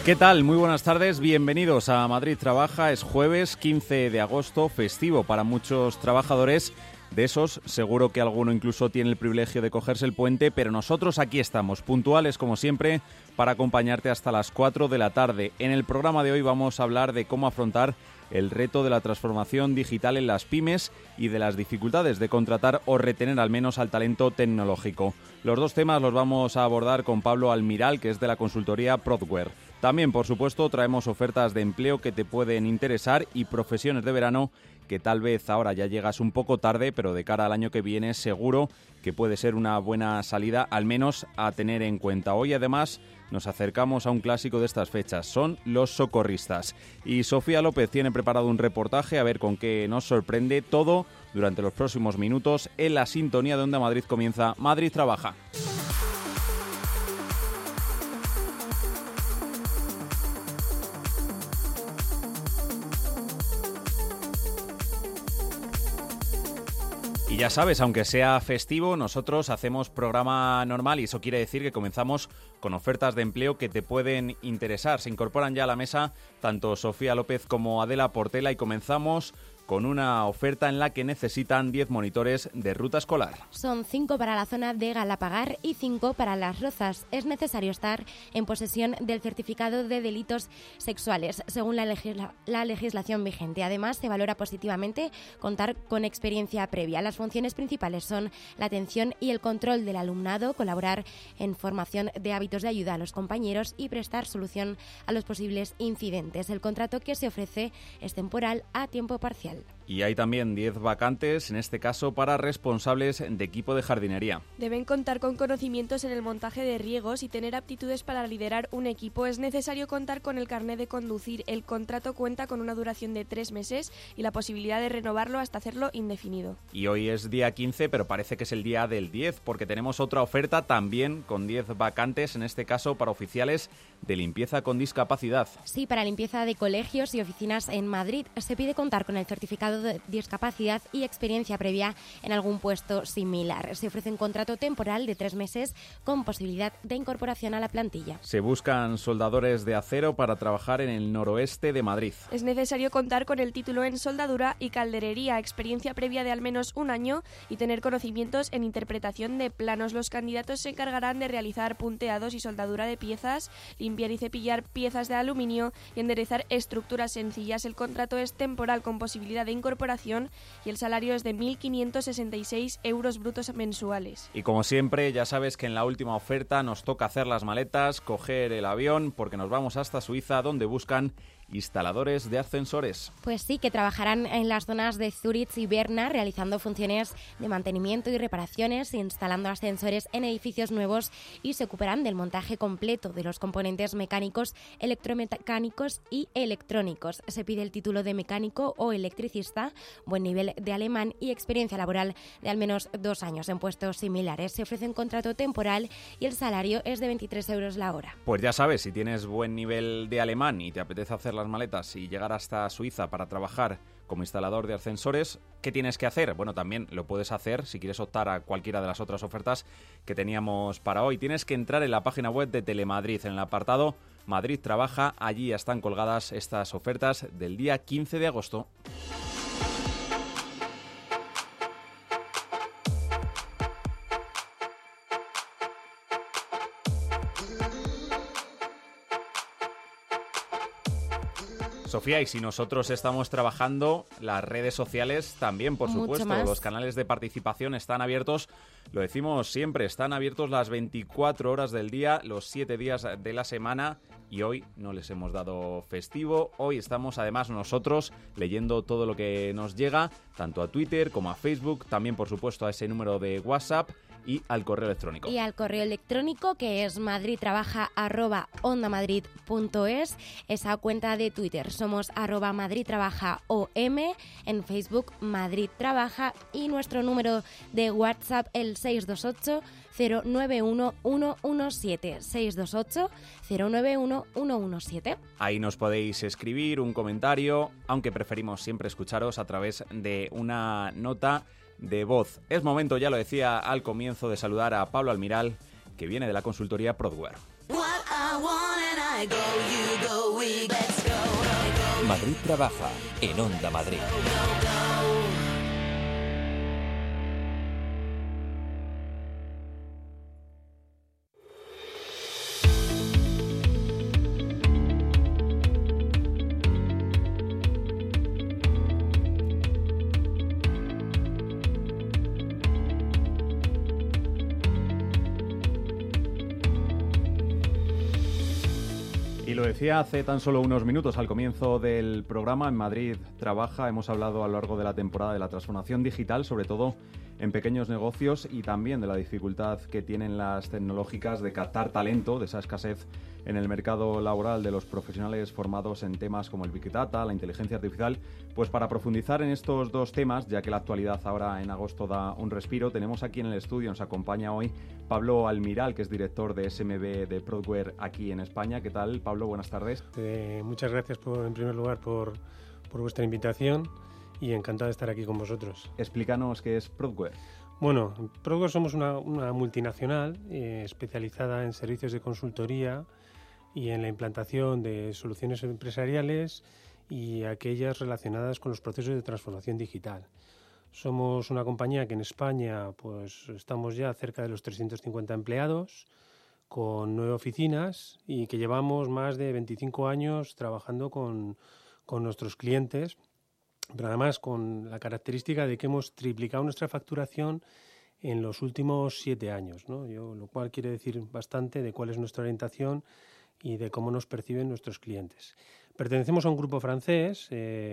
¿Qué tal? Muy buenas tardes, bienvenidos a Madrid Trabaja. Es jueves 15 de agosto, festivo para muchos trabajadores. De esos, seguro que alguno incluso tiene el privilegio de cogerse el puente, pero nosotros aquí estamos, puntuales como siempre, para acompañarte hasta las 4 de la tarde. En el programa de hoy vamos a hablar de cómo afrontar el reto de la transformación digital en las pymes y de las dificultades de contratar o retener al menos al talento tecnológico. Los dos temas los vamos a abordar con Pablo Almiral, que es de la consultoría Prodware. También, por supuesto, traemos ofertas de empleo que te pueden interesar y profesiones de verano que tal vez ahora ya llegas un poco tarde, pero de cara al año que viene seguro que puede ser una buena salida, al menos a tener en cuenta. Hoy además nos acercamos a un clásico de estas fechas, son los socorristas. Y Sofía López tiene preparado un reportaje, a ver con qué nos sorprende. Todo durante los próximos minutos en la sintonía de Onda Madrid. Comienza Madrid Trabaja. Y ya sabes, aunque sea festivo, nosotros hacemos programa normal y eso quiere decir que comenzamos con ofertas de empleo que te pueden interesar. Se incorporan ya a la mesa tanto Sofía López como Adela Portela y comenzamos con una oferta en la que necesitan 10 monitores de ruta escolar. Son 5 para la zona de Galapagar y 5 para Las Rozas. Es necesario estar en posesión del certificado de delitos sexuales, según la legislación vigente. Además, se valora positivamente contar con experiencia previa. Las funciones principales son la atención y el control del alumnado, colaborar en formación de hábitos de ayuda a los compañeros y prestar solución a los posibles incidentes. El contrato que se ofrece es temporal a tiempo parcial. Y hay también 10 vacantes, en este caso para responsables de equipo de jardinería. Deben contar con conocimientos en el montaje de riegos y tener aptitudes para liderar un equipo. Es necesario contar con el carnet de conducir. El contrato cuenta con una duración de 3 meses y la posibilidad de renovarlo hasta hacerlo indefinido. Y hoy es día 15, pero parece que es el día del 10, porque tenemos otra oferta también con 10 vacantes, en este caso para oficiales de limpieza con discapacidad. Sí, para limpieza de colegios y oficinas en Madrid se pide contar con el certificado de discapacidad y experiencia previa en algún puesto similar. Se ofrece un contrato temporal de 3 meses con posibilidad de incorporación a la plantilla. Se buscan soldadores de acero para trabajar en el noroeste de Madrid. Es necesario contar con el título en soldadura y calderería, experiencia previa de al menos 1 año y tener conocimientos en interpretación de planos. Los candidatos se encargarán de realizar punteados y soldadura de piezas, limpiar y cepillar piezas de aluminio y enderezar estructuras sencillas. El contrato es temporal con posibilidad de incorporación y el salario es de 1.566 euros brutos mensuales. Y como siempre, ya sabes que en la última oferta nos toca hacer las maletas, coger el avión, porque nos vamos hasta Suiza, donde buscan instaladores de ascensores. Pues sí, que trabajarán en las zonas de Zúrich y Berna realizando funciones de mantenimiento y reparaciones, instalando ascensores en edificios nuevos y se ocuparán del montaje completo de los componentes mecánicos, electromecánicos y electrónicos. Se pide el título de mecánico o electricista, buen nivel de alemán y experiencia laboral de al menos 2 años en puestos similares. Se ofrece un contrato temporal y el salario es de 23 euros la hora. Pues ya sabes, si tienes buen nivel de alemán y te apetece hacer las maletas y llegar hasta Suiza para trabajar como instalador de ascensores, ¿qué tienes que hacer? Bueno, también lo puedes hacer si quieres optar a cualquiera de las otras ofertas que teníamos para hoy. Tienes que entrar en la página web de Telemadrid, en el apartado Madrid Trabaja. Allí están colgadas estas ofertas del día 15 de agosto. Sofía, y si nosotros estamos trabajando, las redes sociales también, por supuesto. Los canales de participación están abiertos, lo decimos siempre, están abiertos las 24 horas del día, los 7 días de la semana. Y hoy no les hemos dado festivo. Hoy estamos además nosotros leyendo todo lo que nos llega, tanto a Twitter como a Facebook, también por supuesto a ese número de WhatsApp y al correo electrónico. Y al correo electrónico que es madridtrabaja@ondamadrid.es, esa cuenta de Twitter. Somos @madridtrabajaom, en Facebook Madrid Trabaja y nuestro número de WhatsApp el 628 091 117, 628 091 117. Ahí nos podéis escribir un comentario, aunque preferimos siempre escucharos a través de una nota de voz. Es momento, ya lo decía al comienzo, de saludar a Pablo Almiral, que viene de la consultoría Prodware. Madrid trabaja en Onda Madrid. Y lo decía hace tan solo unos minutos al comienzo del programa, en Madrid trabaja, hemos hablado a lo largo de la temporada de la transformación digital, sobre todo en pequeños negocios, y también de la dificultad que tienen las tecnológicas de captar talento, de esa escasez en el mercado laboral de los profesionales formados en temas como el Big Data, la inteligencia artificial. Pues para profundizar en estos dos temas, ya que la actualidad ahora en agosto da un respiro, tenemos aquí en el estudio, nos acompaña hoy Pablo Almiral, que es director de SMB de Prodware aquí en España. ¿Qué tal, Pablo? Buenas tardes. Muchas gracias, en primer lugar, por vuestra invitación y encantado de estar aquí con vosotros. Explícanos qué es Prodware. Bueno, Prodware somos una multinacional especializada en servicios de consultoría y en la implantación de soluciones empresariales y aquellas relacionadas con los procesos de transformación digital. Somos una compañía que en España pues estamos ya cerca de los 350 empleados, con 9 oficinas y que llevamos más de 25 años trabajando con nuestros clientes, pero además con la característica de que hemos triplicado nuestra facturación en los últimos 7 años, ¿no? Lo cual quiere decir bastante de cuál es nuestra orientación y de cómo nos perciben nuestros clientes. Pertenecemos a un grupo francés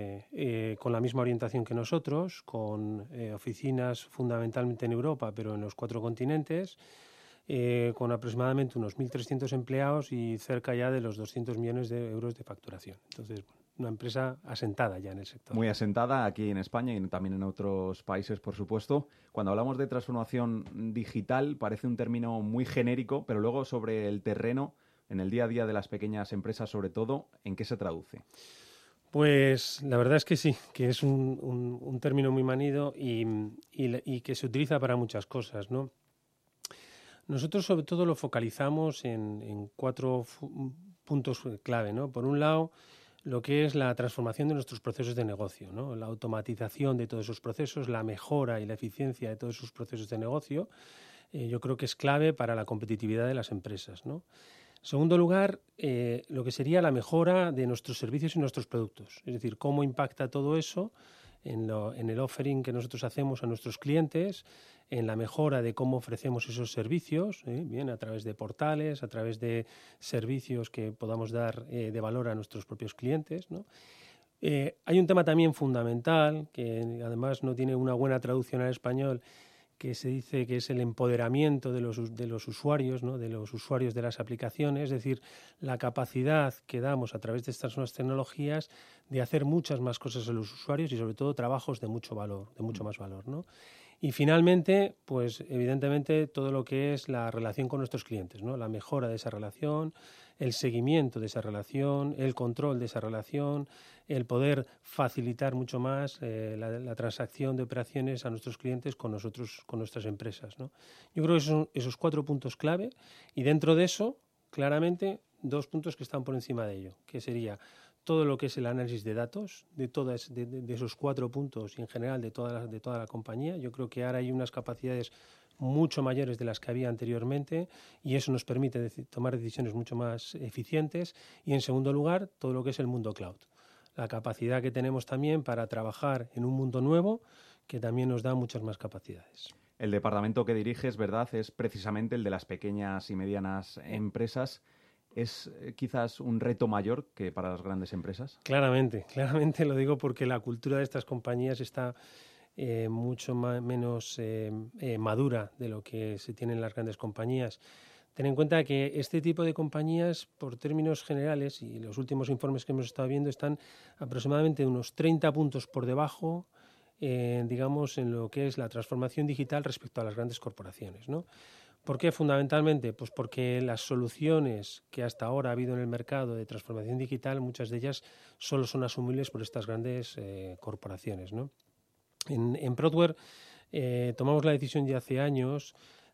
con la misma orientación que nosotros, con oficinas fundamentalmente en Europa, pero en los 4 continentes, con aproximadamente unos 1.300 empleados y cerca ya de los 200 millones de euros de facturación. Entonces, una empresa asentada ya en el sector. Muy asentada aquí en España y también en otros países, por supuesto. Cuando hablamos de transformación digital, parece un término muy genérico, pero luego sobre el terreno, en el día a día de las pequeñas empresas, sobre todo, ¿en qué se traduce? Pues la verdad es que sí, que es un término muy manido y que se utiliza para muchas cosas, ¿no? Nosotros sobre todo lo focalizamos en 4 puntos clave, ¿no? Por un lado, lo que es la transformación de nuestros procesos de negocio, ¿no? La automatización de todos esos procesos, la mejora y la eficiencia de todos esos procesos de negocio, yo creo que es clave para la competitividad de las empresas, ¿no? En segundo lugar, lo que sería la mejora de nuestros servicios y nuestros productos, es decir, cómo impacta todo eso en el offering que nosotros hacemos a nuestros clientes, en la mejora de cómo ofrecemos esos servicios, bien a través de portales, a través de servicios que podamos dar de valor a nuestros propios clientes, ¿no? Hay un tema también fundamental, que además no tiene una buena traducción al español, que se dice que es el empoderamiento de los usuarios, ¿no? De los usuarios de las aplicaciones, es decir, la capacidad que damos a través de estas nuevas tecnologías de hacer muchas más cosas a los usuarios y sobre todo trabajos de mucho valor, de mucho más valor, ¿no? Y finalmente, pues evidentemente todo lo que es la relación con nuestros clientes, ¿no? La mejora de esa relación, el seguimiento de esa relación, el control de esa relación, el poder facilitar mucho más la transacción de operaciones a nuestros clientes con nosotros, con nuestras empresas, ¿no? Yo creo que son esos 4 puntos clave y dentro de eso, claramente, 2 puntos que están por encima de ello, que sería todo lo que es el análisis de datos, de esos 4 puntos y en general de toda la compañía. Yo creo que ahora hay unas capacidades mucho mayores de las que había anteriormente y eso nos permite tomar decisiones mucho más eficientes. Y en segundo lugar, todo lo que es el mundo cloud. La capacidad que tenemos también para trabajar en un mundo nuevo que también nos da muchas más capacidades. El departamento que diriges, ¿verdad?, es precisamente el de las pequeñas y medianas empresas. ¿Es quizás un reto mayor que para las grandes empresas? Claramente lo digo porque la cultura de estas compañías está mucho menos madura de lo que se tiene en las grandes compañías. Ten en cuenta que este tipo de compañías, por términos generales, y los últimos informes que hemos estado viendo, están aproximadamente unos 30 puntos por debajo, digamos, en lo que es la transformación digital respecto a las grandes corporaciones, ¿no? ¿Por qué? Fundamentalmente, pues porque las soluciones que hasta ahora ha habido en el mercado de transformación digital, muchas de ellas solo son asumibles por estas grandes corporaciones, ¿no? En Prodware tomamos la decisión ya hace años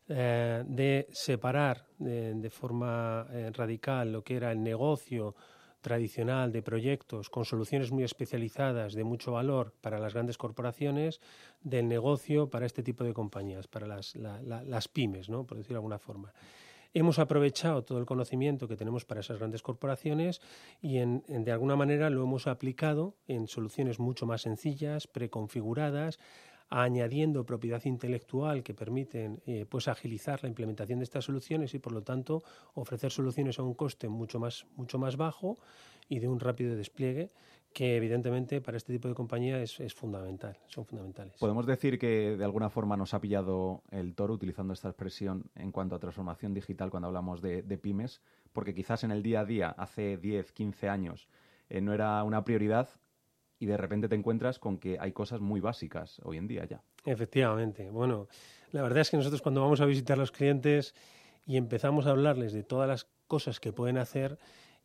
de separar de forma radical lo que era el negocio tradicional de proyectos con soluciones muy especializadas de mucho valor para las grandes corporaciones del negocio para este tipo de compañías, para las pymes, ¿no? Por decirlo de alguna forma. Hemos aprovechado todo el conocimiento que tenemos para esas grandes corporaciones y de alguna manera lo hemos aplicado en soluciones mucho más sencillas, preconfiguradas, añadiendo propiedad intelectual que permiten pues agilizar la implementación de estas soluciones y por lo tanto ofrecer soluciones a un coste mucho más bajo y de un rápido despliegue que evidentemente para este tipo de compañía es fundamental, son fundamentales. ¿Podemos decir que de alguna forma nos ha pillado el toro utilizando esta expresión en cuanto a transformación digital cuando hablamos de pymes? Porque quizás en el día a día, hace 10, 15 años, no era una prioridad y de repente te encuentras con que hay cosas muy básicas hoy en día ya. Efectivamente. Bueno, la verdad es que nosotros cuando vamos a visitar a los clientes y empezamos a hablarles de todas las cosas que pueden hacer,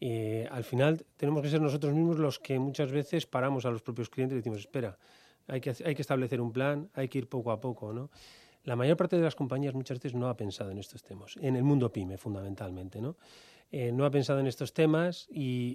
al final tenemos que ser nosotros mismos los que muchas veces paramos a los propios clientes y decimos, espera, hay que establecer un plan, hay que ir poco a poco, ¿no? La mayor parte de las compañías muchas veces no ha pensado en estos temas, en el mundo PYME fundamentalmente, ¿no? No ha pensado en estos temas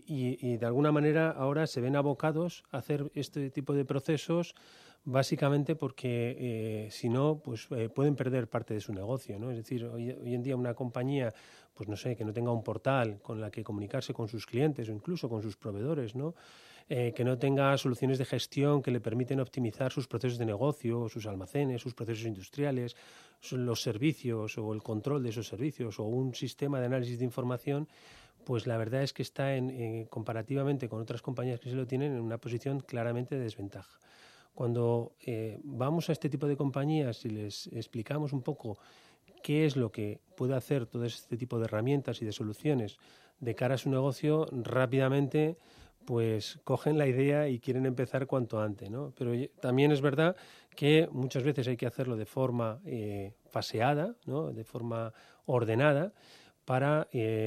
y de alguna manera ahora se ven abocados a hacer este tipo de procesos básicamente porque si no, pues pueden perder parte de su negocio, ¿no? Es decir, hoy en día una compañía, pues no sé, que no tenga un portal con la que comunicarse con sus clientes o incluso con sus proveedores, ¿no? Que no tenga soluciones de gestión que le permiten optimizar sus procesos de negocio, sus almacenes, sus procesos industriales, los servicios o el control de esos servicios o un sistema de análisis de información, pues la verdad es que está comparativamente con otras compañías que se lo tienen en una posición claramente de desventaja. Cuando vamos a este tipo de compañías y les explicamos un poco qué es lo que puede hacer todo este tipo de herramientas y de soluciones de cara a su negocio, rápidamente pues cogen la idea y quieren empezar cuanto antes, ¿no? Pero también es verdad que muchas veces hay que hacerlo de forma faseada, ¿no? De forma ordenada, para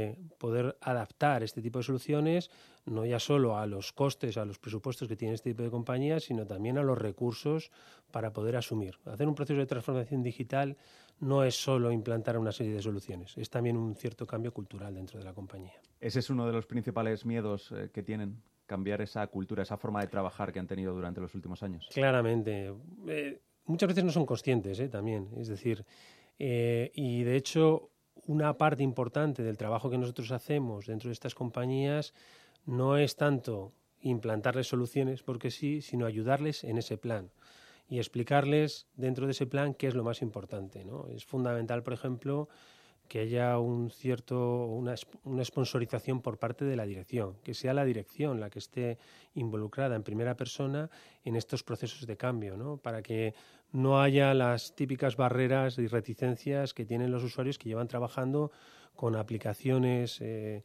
poder adaptar este tipo de soluciones no ya solo a los costes, a los presupuestos que tiene este tipo de compañías, sino también a los recursos para poder asumir. Hacer un proceso de transformación digital no es solo implantar una serie de soluciones, es también un cierto cambio cultural dentro de la compañía. Ese es uno de los principales miedos que tienen, cambiar esa cultura, esa forma de trabajar que han tenido durante los últimos años. Claramente. Muchas veces no son conscientes también, es decir, y de hecho una parte importante del trabajo que nosotros hacemos dentro de estas compañías no es tanto implantarles soluciones porque sí, sino ayudarles en ese plan y explicarles dentro de ese plan qué es lo más importante, ¿no? Es fundamental, por ejemplo, que haya una sponsorización por parte de la dirección, que sea la dirección la que esté involucrada en primera persona en estos procesos de cambio, ¿no? Para que no haya las típicas barreras y reticencias que tienen los usuarios que llevan trabajando con aplicaciones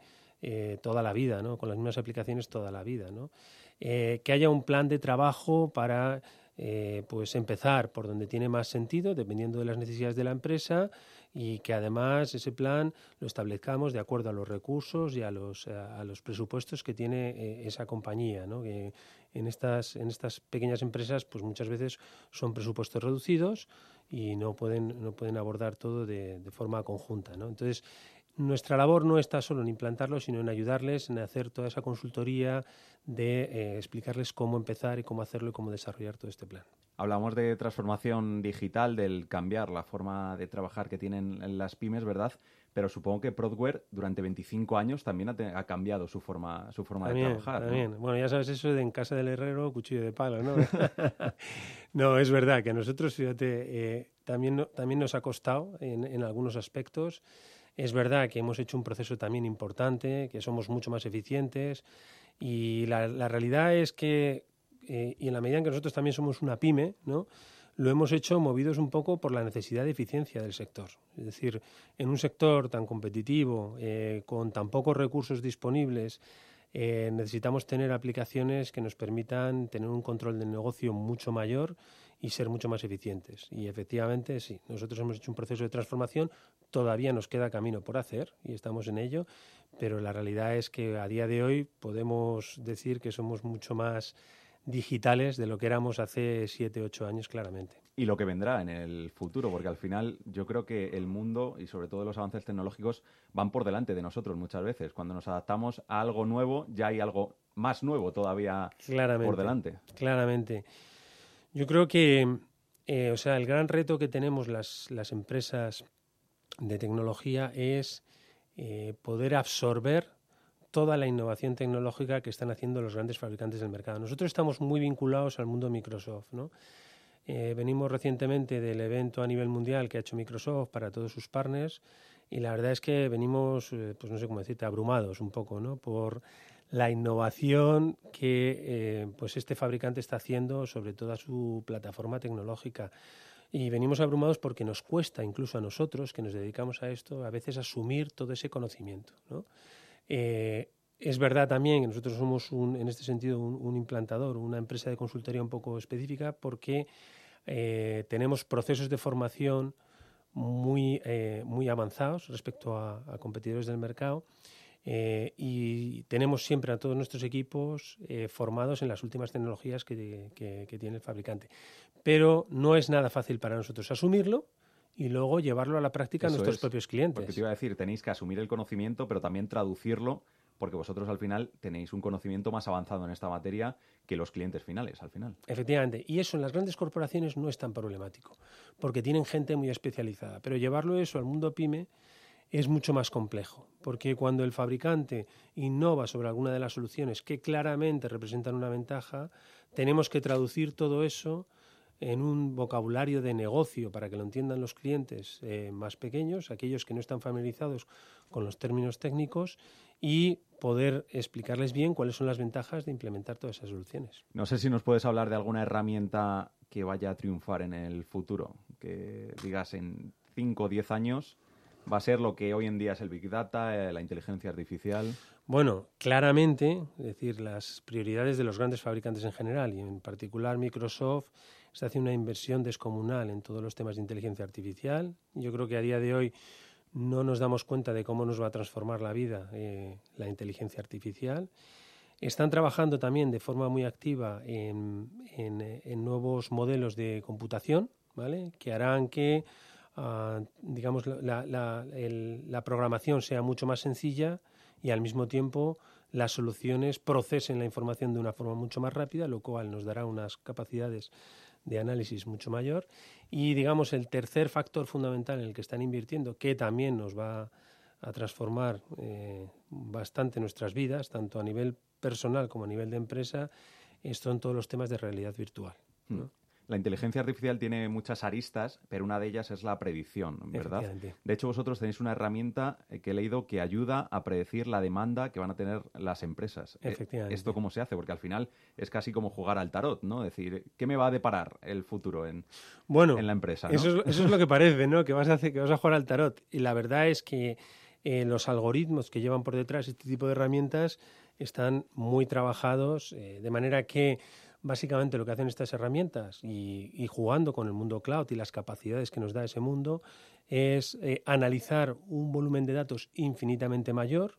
toda la vida, ¿no? Con las mismas aplicaciones toda la vida, ¿no? Que haya un plan de trabajo para pues empezar por donde tiene más sentido, dependiendo de las necesidades de la empresa, y que además ese plan lo establezcamos de acuerdo a los recursos y a los presupuestos que tiene esa compañía, ¿no? Que en estas pequeñas empresas pues muchas veces son presupuestos reducidos y no pueden abordar todo de forma conjunta, ¿no? Entonces, nuestra labor no está solo en implantarlo, sino en ayudarles en hacer toda esa consultoría de explicarles cómo empezar y cómo hacerlo y cómo desarrollar todo este plan. Hablamos de transformación digital, del cambiar la forma de trabajar que tienen las pymes, ¿verdad? Pero supongo que Prodware durante 25 años también ha cambiado su forma de trabajar. También. Bueno, ya sabes eso de en casa del herrero, cuchillo de palo, ¿no? No, es verdad que a nosotros, fíjate, también nos ha costado en algunos aspectos. Es verdad que hemos hecho un proceso también importante, que somos mucho más eficientes y la realidad es que, y en la medida en que nosotros también somos una pyme, ¿no?, lo hemos hecho movidos un poco por la necesidad de eficiencia del sector. Es decir, en un sector tan competitivo, con tan pocos recursos disponibles, necesitamos tener aplicaciones que nos permitan tener un control del negocio mucho mayor y ser mucho más eficientes. Y efectivamente, sí, nosotros hemos hecho un proceso de transformación, todavía nos queda camino por hacer y estamos en ello, pero la realidad es que a día de hoy podemos decir que somos mucho más digitales de lo que éramos hace 7, 8 años, claramente. Y lo que vendrá en el futuro, porque al final yo creo que el mundo y sobre todo los avances tecnológicos van por delante de nosotros muchas veces. Cuando nos adaptamos a algo nuevo, ya hay algo más nuevo todavía por delante. Claramente. Yo creo que el gran reto que tenemos las empresas de tecnología es poder absorber toda la innovación tecnológica que están haciendo los grandes fabricantes del mercado. Nosotros estamos muy vinculados al mundo Microsoft, ¿no? Venimos recientemente del evento a nivel mundial que ha hecho Microsoft para todos sus partners y la verdad es que venimos, pues no sé cómo decirte, abrumados un poco, ¿no? Por la innovación que pues este fabricante está haciendo sobre toda su plataforma tecnológica. Y venimos abrumados porque nos cuesta, incluso a nosotros, que nos dedicamos a esto, a veces asumir todo ese conocimiento, ¿no? Es verdad también que nosotros somos, en este sentido, un implantador, una empresa de consultoría un poco específica porque tenemos procesos de formación muy avanzados respecto a competidores del mercado y tenemos siempre a todos nuestros equipos formados en las últimas tecnologías que tiene el fabricante. Pero no es nada fácil para nosotros asumirlo y luego llevarlo a la práctica a nuestros propios clientes. Porque te iba a decir, tenéis que asumir el conocimiento, pero también traducirlo, porque vosotros al final tenéis un conocimiento más avanzado en esta materia que los clientes finales, al final. Efectivamente, y eso en las grandes corporaciones no es tan problemático, porque tienen gente muy especializada, pero llevarlo eso al mundo pyme es mucho más complejo, porque cuando el fabricante innova sobre alguna de las soluciones que claramente representan una ventaja, tenemos que traducir todo eso en un vocabulario de negocio para que lo entiendan los clientes más pequeños, aquellos que no están familiarizados con los términos técnicos y poder explicarles bien cuáles son las ventajas de implementar todas esas soluciones. No sé si nos puedes hablar de alguna herramienta que vaya a triunfar en el futuro, que digas en 5 o 10 años va a ser lo que hoy en día es el Big Data, la inteligencia artificial. Bueno, claramente, es decir, las prioridades de los grandes fabricantes en general y en particular Microsoft está haciendo una inversión descomunal en todos los temas de inteligencia artificial. Yo creo que a día de hoy no nos damos cuenta de cómo nos va a transformar la vida la inteligencia artificial. Están trabajando también de forma muy activa en nuevos modelos de computación, ¿vale? Que harán que digamos la programación sea mucho más sencilla y al mismo tiempo las soluciones procesen la información de una forma mucho más rápida, lo cual nos dará unas capacidades de análisis mucho mayor. Y digamos el tercer factor fundamental en el que están invirtiendo, que también nos va a transformar bastante nuestras vidas, tanto a nivel personal como a nivel de empresa, son todos los temas de realidad virtual, ¿no? La inteligencia artificial tiene muchas aristas, pero una de ellas es la predicción, ¿verdad? De hecho, vosotros tenéis una herramienta que he leído que ayuda a predecir la demanda que van a tener las empresas. Efectivamente. ¿Esto cómo se hace? Porque al final es casi como jugar al tarot, ¿no? Es decir, ¿qué me va a deparar el futuro en la empresa, ¿no? Eso es lo que parece, ¿no? Que vas a jugar al tarot. Y la verdad es que los algoritmos que llevan por detrás este tipo de herramientas están muy trabajados, de manera que básicamente lo que hacen estas herramientas y jugando con el mundo cloud y las capacidades que nos da ese mundo es analizar un volumen de datos infinitamente mayor.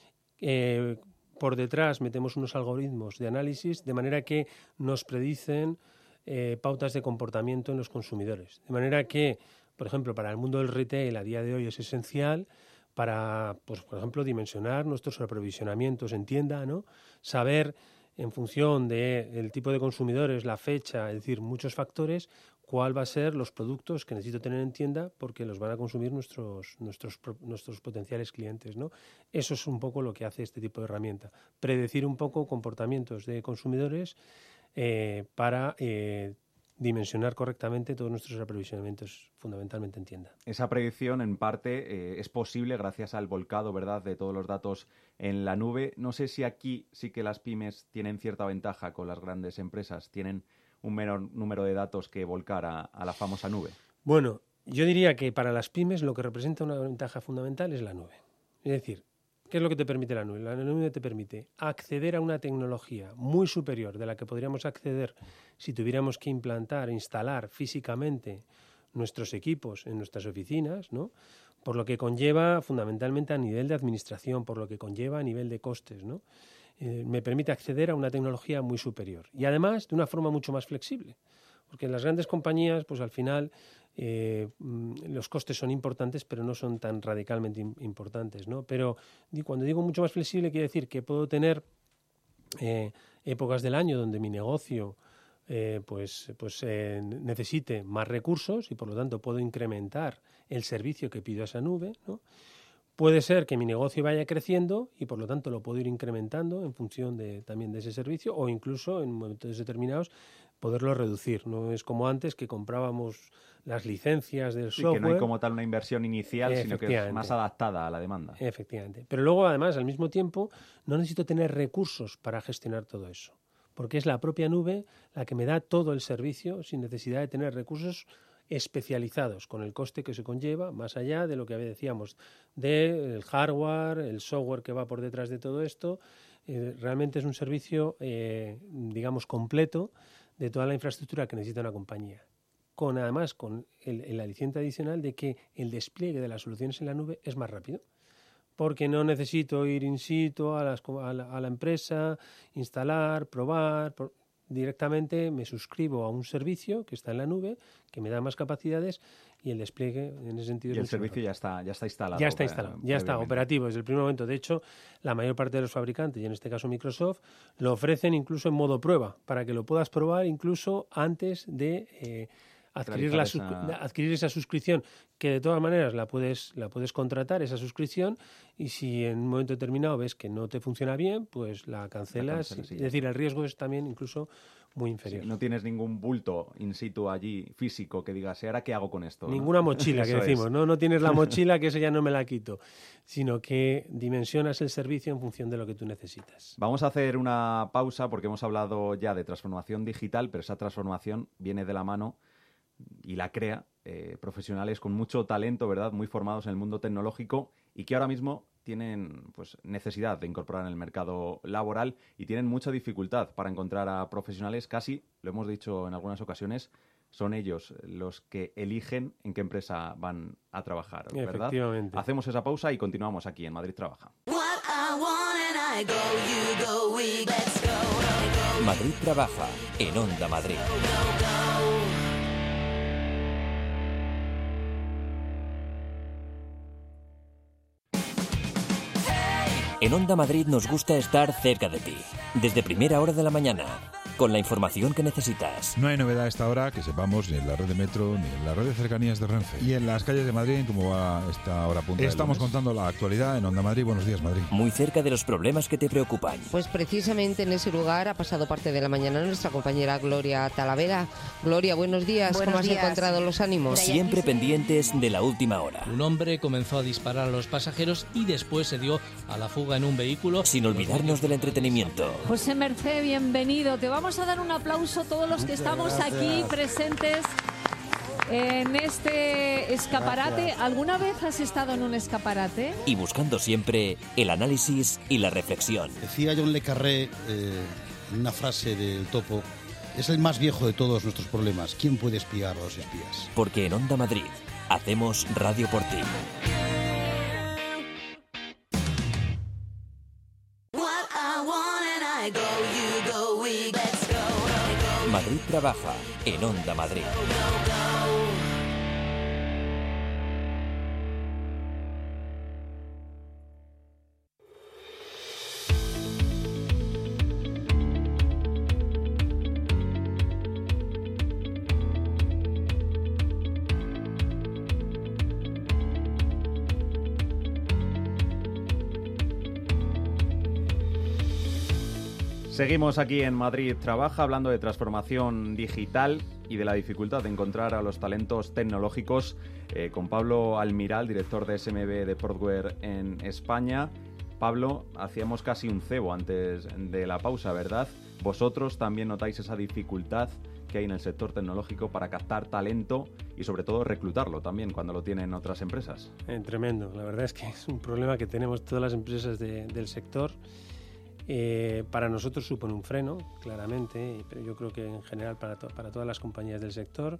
Por detrás metemos unos algoritmos de análisis de manera que nos predicen pautas de comportamiento en los consumidores. De manera que, por ejemplo, para el mundo del retail a día de hoy es esencial para, pues, por ejemplo, dimensionar nuestros aprovisionamientos en tienda, ¿no? Saber en función del tipo de consumidores, la fecha, es decir, muchos factores, cuál va a ser los productos que necesito tener en tienda porque los van a consumir nuestros potenciales clientes, ¿no? Eso es un poco lo que hace este tipo de herramienta. Predecir un poco comportamientos de consumidores para dimensionar correctamente todos nuestros aprovisionamientos, fundamentalmente en tienda. Esa predicción, en parte, es posible gracias al volcado, ¿verdad?, de todos los datos en la nube. No sé si aquí sí que las pymes tienen cierta ventaja con las grandes empresas, tienen un menor número de datos que volcar a la famosa nube. Bueno, yo diría que para las pymes lo que representa una ventaja fundamental es la nube. Es decir, ¿qué es lo que te permite la nube? La nube te permite acceder a una tecnología muy superior de la que podríamos acceder si tuviéramos que implantar, instalar físicamente nuestros equipos en nuestras oficinas, ¿no? Por lo que conlleva fundamentalmente a nivel de administración, por lo que conlleva a nivel de costes, ¿no? me permite acceder a una tecnología muy superior. Y además de una forma mucho más flexible. Porque en las grandes compañías, pues al final los costes son importantes, pero no son tan radicalmente importantes, ¿no? Pero cuando digo mucho más flexible, quiere decir que puedo tener épocas del año donde mi negocio necesite más recursos y por lo tanto puedo incrementar el servicio que pido a esa nube, ¿no? Puede ser que mi negocio vaya creciendo y por lo tanto lo puedo ir incrementando en función también de ese servicio, o incluso en momentos determinados poderlo reducir. No es como antes, que comprábamos las licencias del software. Que no hay como tal una inversión inicial, sino que es más adaptada a la demanda. Efectivamente. Pero luego, además, al mismo tiempo, no necesito tener recursos para gestionar todo eso, porque es la propia nube la que me da todo el servicio sin necesidad de tener recursos especializados, con el coste que se conlleva, más allá de lo que decíamos, del hardware, el software que va por detrás de todo esto. Realmente es un servicio, digamos, completo de toda la infraestructura que necesita una compañía. Además, con el aliciente adicional de que el despliegue de las soluciones en la nube es más rápido, porque no necesito ir in situ a la empresa, instalar, probar. Directamente me suscribo a un servicio que está en la nube, que me da más capacidades, y el despliegue en ese sentido y el servicio ya está instalado. Ya está instalado, ya está operativo desde el primer momento. De hecho, la mayor parte de los fabricantes, y en este caso Microsoft, lo ofrecen incluso en modo prueba, para que lo puedas probar incluso antes de adquirir esa suscripción, que de todas maneras la puedes contratar, esa suscripción, y si en un momento determinado ves que no te funciona bien, pues la cancelas. Sí. Es decir, el riesgo es también incluso muy inferior. Sí, no tienes ningún bulto in situ allí físico que digas, ¿y ahora qué hago con esto? Ninguna mochila, que decimos, ¿no? No tienes la mochila, que esa ya no me la quito, sino que dimensionas el servicio en función de lo que tú necesitas. Vamos a hacer una pausa porque hemos hablado ya de transformación digital, pero esa transformación viene de la mano y la crea profesionales con mucho talento, ¿verdad? Muy formados en el mundo tecnológico y que ahora mismo tienen pues necesidad de incorporar en el mercado laboral y tienen mucha dificultad para encontrar a profesionales. Casi, lo hemos dicho en algunas ocasiones, son ellos los que eligen en qué empresa van a trabajar, ¿verdad? Efectivamente. Hacemos esa pausa y continuamos aquí en Madrid Trabaja. Madrid Trabaja en Onda Madrid. En Onda Madrid nos gusta estar cerca de ti, desde primera hora de la mañana, con la información que necesitas. No hay novedad a esta hora que sepamos ni en la red de metro ni en la red de cercanías de Renfe. Y en las calles de Madrid, ¿cómo va esta hora punta? Estamos contando la actualidad en Onda Madrid. Buenos días, Madrid. Muy cerca de los problemas que te preocupan. Pues precisamente en ese lugar ha pasado parte de la mañana nuestra compañera Gloria Talavera. Gloria, buenos días. ¿Cómo has encontrado los ánimos? Siempre pendientes de la última hora. Un hombre comenzó a disparar a los pasajeros y después se dio a la fuga en un vehículo. Sin olvidarnos del entretenimiento. José Mercé, bienvenido. Te vamos a dar un aplauso a todos los que estamos aquí presentes en este escaparate. ¿Alguna vez has estado en un escaparate? Y buscando siempre el análisis y la reflexión. Decía John le Carré en una frase del Topo: es el más viejo de todos nuestros problemas. ¿Quién puede espiar a los espías? Porque en Onda Madrid hacemos radio por ti. Madrid Trabaja en Onda Madrid. Seguimos aquí en Madrid Trabaja hablando de transformación digital y de la dificultad de encontrar a los talentos tecnológicos con Pablo Almiral, director de SMB de Portware en España. Pablo, hacíamos casi un cebo antes de la pausa, ¿verdad? Vosotros también notáis esa dificultad que hay en el sector tecnológico para captar talento y sobre todo reclutarlo también cuando lo tienen otras empresas. Tremendo, la verdad es que es un problema que tenemos todas las empresas del sector. Para nosotros supone un freno, claramente, pero yo creo que en general para todas las compañías del sector.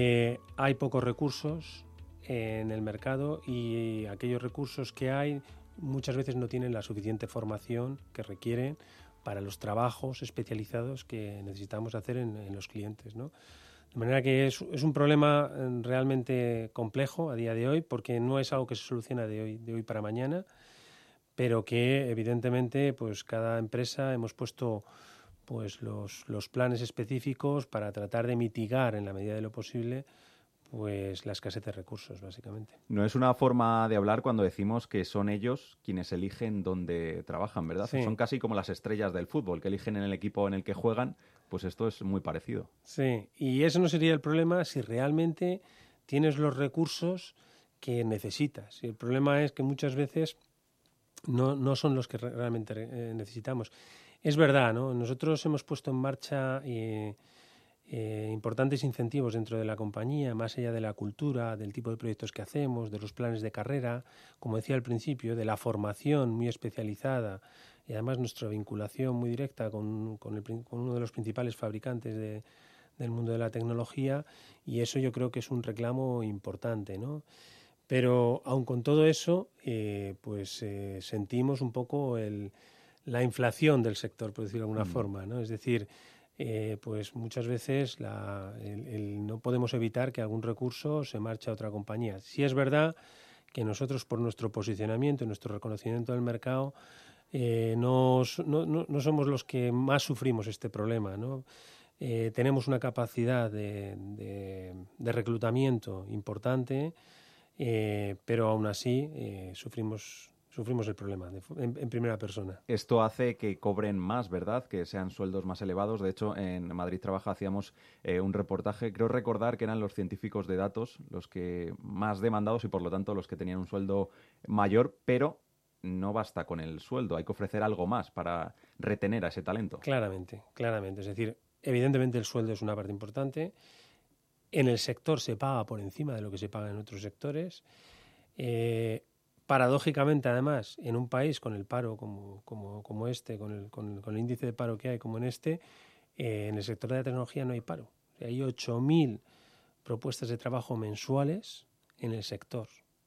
Hay pocos recursos en el mercado y aquellos recursos que hay muchas veces no tienen la suficiente formación que requieren para los trabajos especializados que necesitamos hacer en los clientes, ¿no? De manera que es un problema realmente complejo a día de hoy, porque no es algo que se soluciona de hoy para mañana, pero que evidentemente pues cada empresa hemos puesto pues los planes específicos para tratar de mitigar en la medida de lo posible pues la escasez de recursos, básicamente. No es una forma de hablar cuando decimos que son ellos quienes eligen dónde trabajan, ¿verdad? Sí. Son casi como las estrellas del fútbol, que eligen en el equipo en el que juegan, pues esto es muy parecido. Sí, y eso no sería el problema si realmente tienes los recursos que necesitas. Y el problema es que muchas veces no son los que realmente necesitamos. Es verdad, ¿no? Nosotros hemos puesto en marcha importantes incentivos dentro de la compañía, más allá de la cultura, del tipo de proyectos que hacemos, de los planes de carrera, como decía al principio, de la formación muy especializada y además nuestra vinculación muy directa con uno de los principales fabricantes del mundo de la tecnología, y eso yo creo que es un reclamo importante, ¿no? Pero aun con todo eso, sentimos un poco la inflación del sector, por decirlo de alguna forma, ¿no? Es decir, pues muchas veces no podemos evitar que algún recurso se marche a otra compañía. Sí es verdad que nosotros, por nuestro posicionamiento y nuestro reconocimiento del mercado, no somos los que más sufrimos este problema, ¿no? Tenemos una capacidad de reclutamiento importante, pero aún así sufrimos el problema en primera persona. Esto hace que cobren más, ¿verdad? Que sean sueldos más elevados. De hecho, en Madrid Trabaja hacíamos un reportaje. Creo recordar que eran los científicos de datos los que más demandados y, por lo tanto, los que tenían un sueldo mayor, pero no basta con el sueldo. Hay que ofrecer algo más para retener a ese talento. Claramente. Es decir, evidentemente el sueldo es una parte importante. En el sector se paga por encima de lo que se paga en otros sectores. Paradójicamente, además, en un país con el paro como este, con el índice de paro que hay como en este, en el sector de la tecnología no hay paro. O sea, hay 8.000 propuestas de trabajo mensuales en el sector.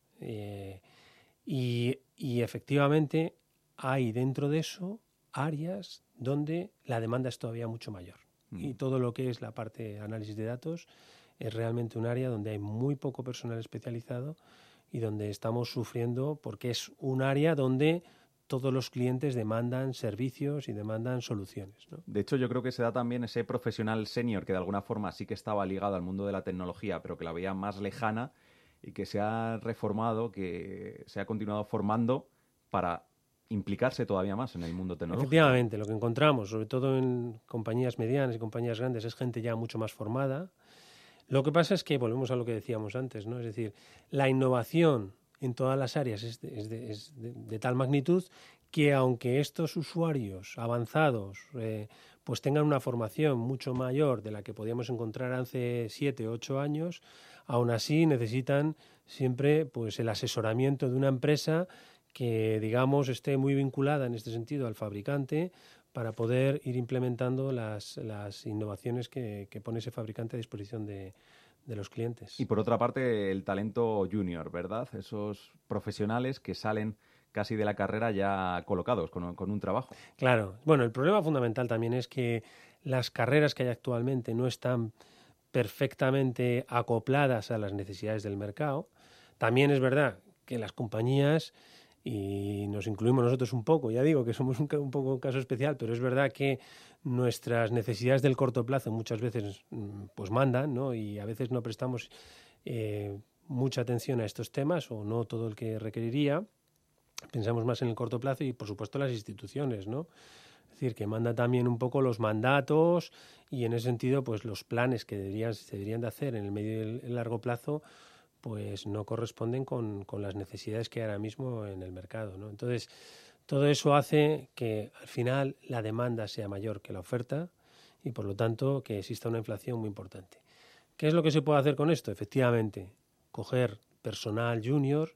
Y efectivamente hay dentro de eso áreas donde la demanda es todavía mucho mayor. Y todo lo que es la parte de análisis de datos es realmente un área donde hay muy poco personal especializado y donde estamos sufriendo porque es un área donde todos los clientes demandan servicios y demandan soluciones, ¿no? De hecho, yo creo que se da también ese profesional senior que de alguna forma sí que estaba ligado al mundo de la tecnología, pero que la veía más lejana y que se ha reformado, que se ha continuado formando para implicarse todavía más en el mundo tecnológico. Efectivamente, lo que encontramos, sobre todo en compañías medianas y compañías grandes, es gente ya mucho más formada. Lo que pasa es que volvemos a lo que decíamos antes, ¿no? Es decir, la innovación en todas las áreas es de tal magnitud que aunque estos usuarios avanzados pues tengan una formación mucho mayor de la que podíamos encontrar hace 7 o 8 años, aún así necesitan siempre pues el asesoramiento de una empresa que, digamos, esté muy vinculada en este sentido al fabricante para poder ir implementando las innovaciones que pone ese fabricante a disposición de los clientes. Y por otra parte, el talento junior, ¿verdad? Esos profesionales que salen casi de la carrera ya colocados con un trabajo. Claro. Bueno, el problema fundamental también es que las carreras que hay actualmente no están perfectamente acopladas a las necesidades del mercado. También es verdad que las compañías, y nos incluimos nosotros un poco, ya digo que somos un poco un caso especial, pero es verdad que nuestras necesidades del corto plazo muchas veces pues mandan, ¿no? Y a veces no prestamos mucha atención a estos temas o no todo el que requeriría. Pensamos más en el corto plazo y, por supuesto, las instituciones, ¿no? Es decir, que manda también un poco los mandatos y, en ese sentido, pues los planes que se deberían de hacer en el medio y el largo plazo pues no corresponden con las necesidades que hay ahora mismo en el mercado, ¿no? Entonces, todo eso hace que al final la demanda sea mayor que la oferta y, por lo tanto, que exista una inflación muy importante. ¿Qué es lo que se puede hacer con esto? Efectivamente, coger personal junior,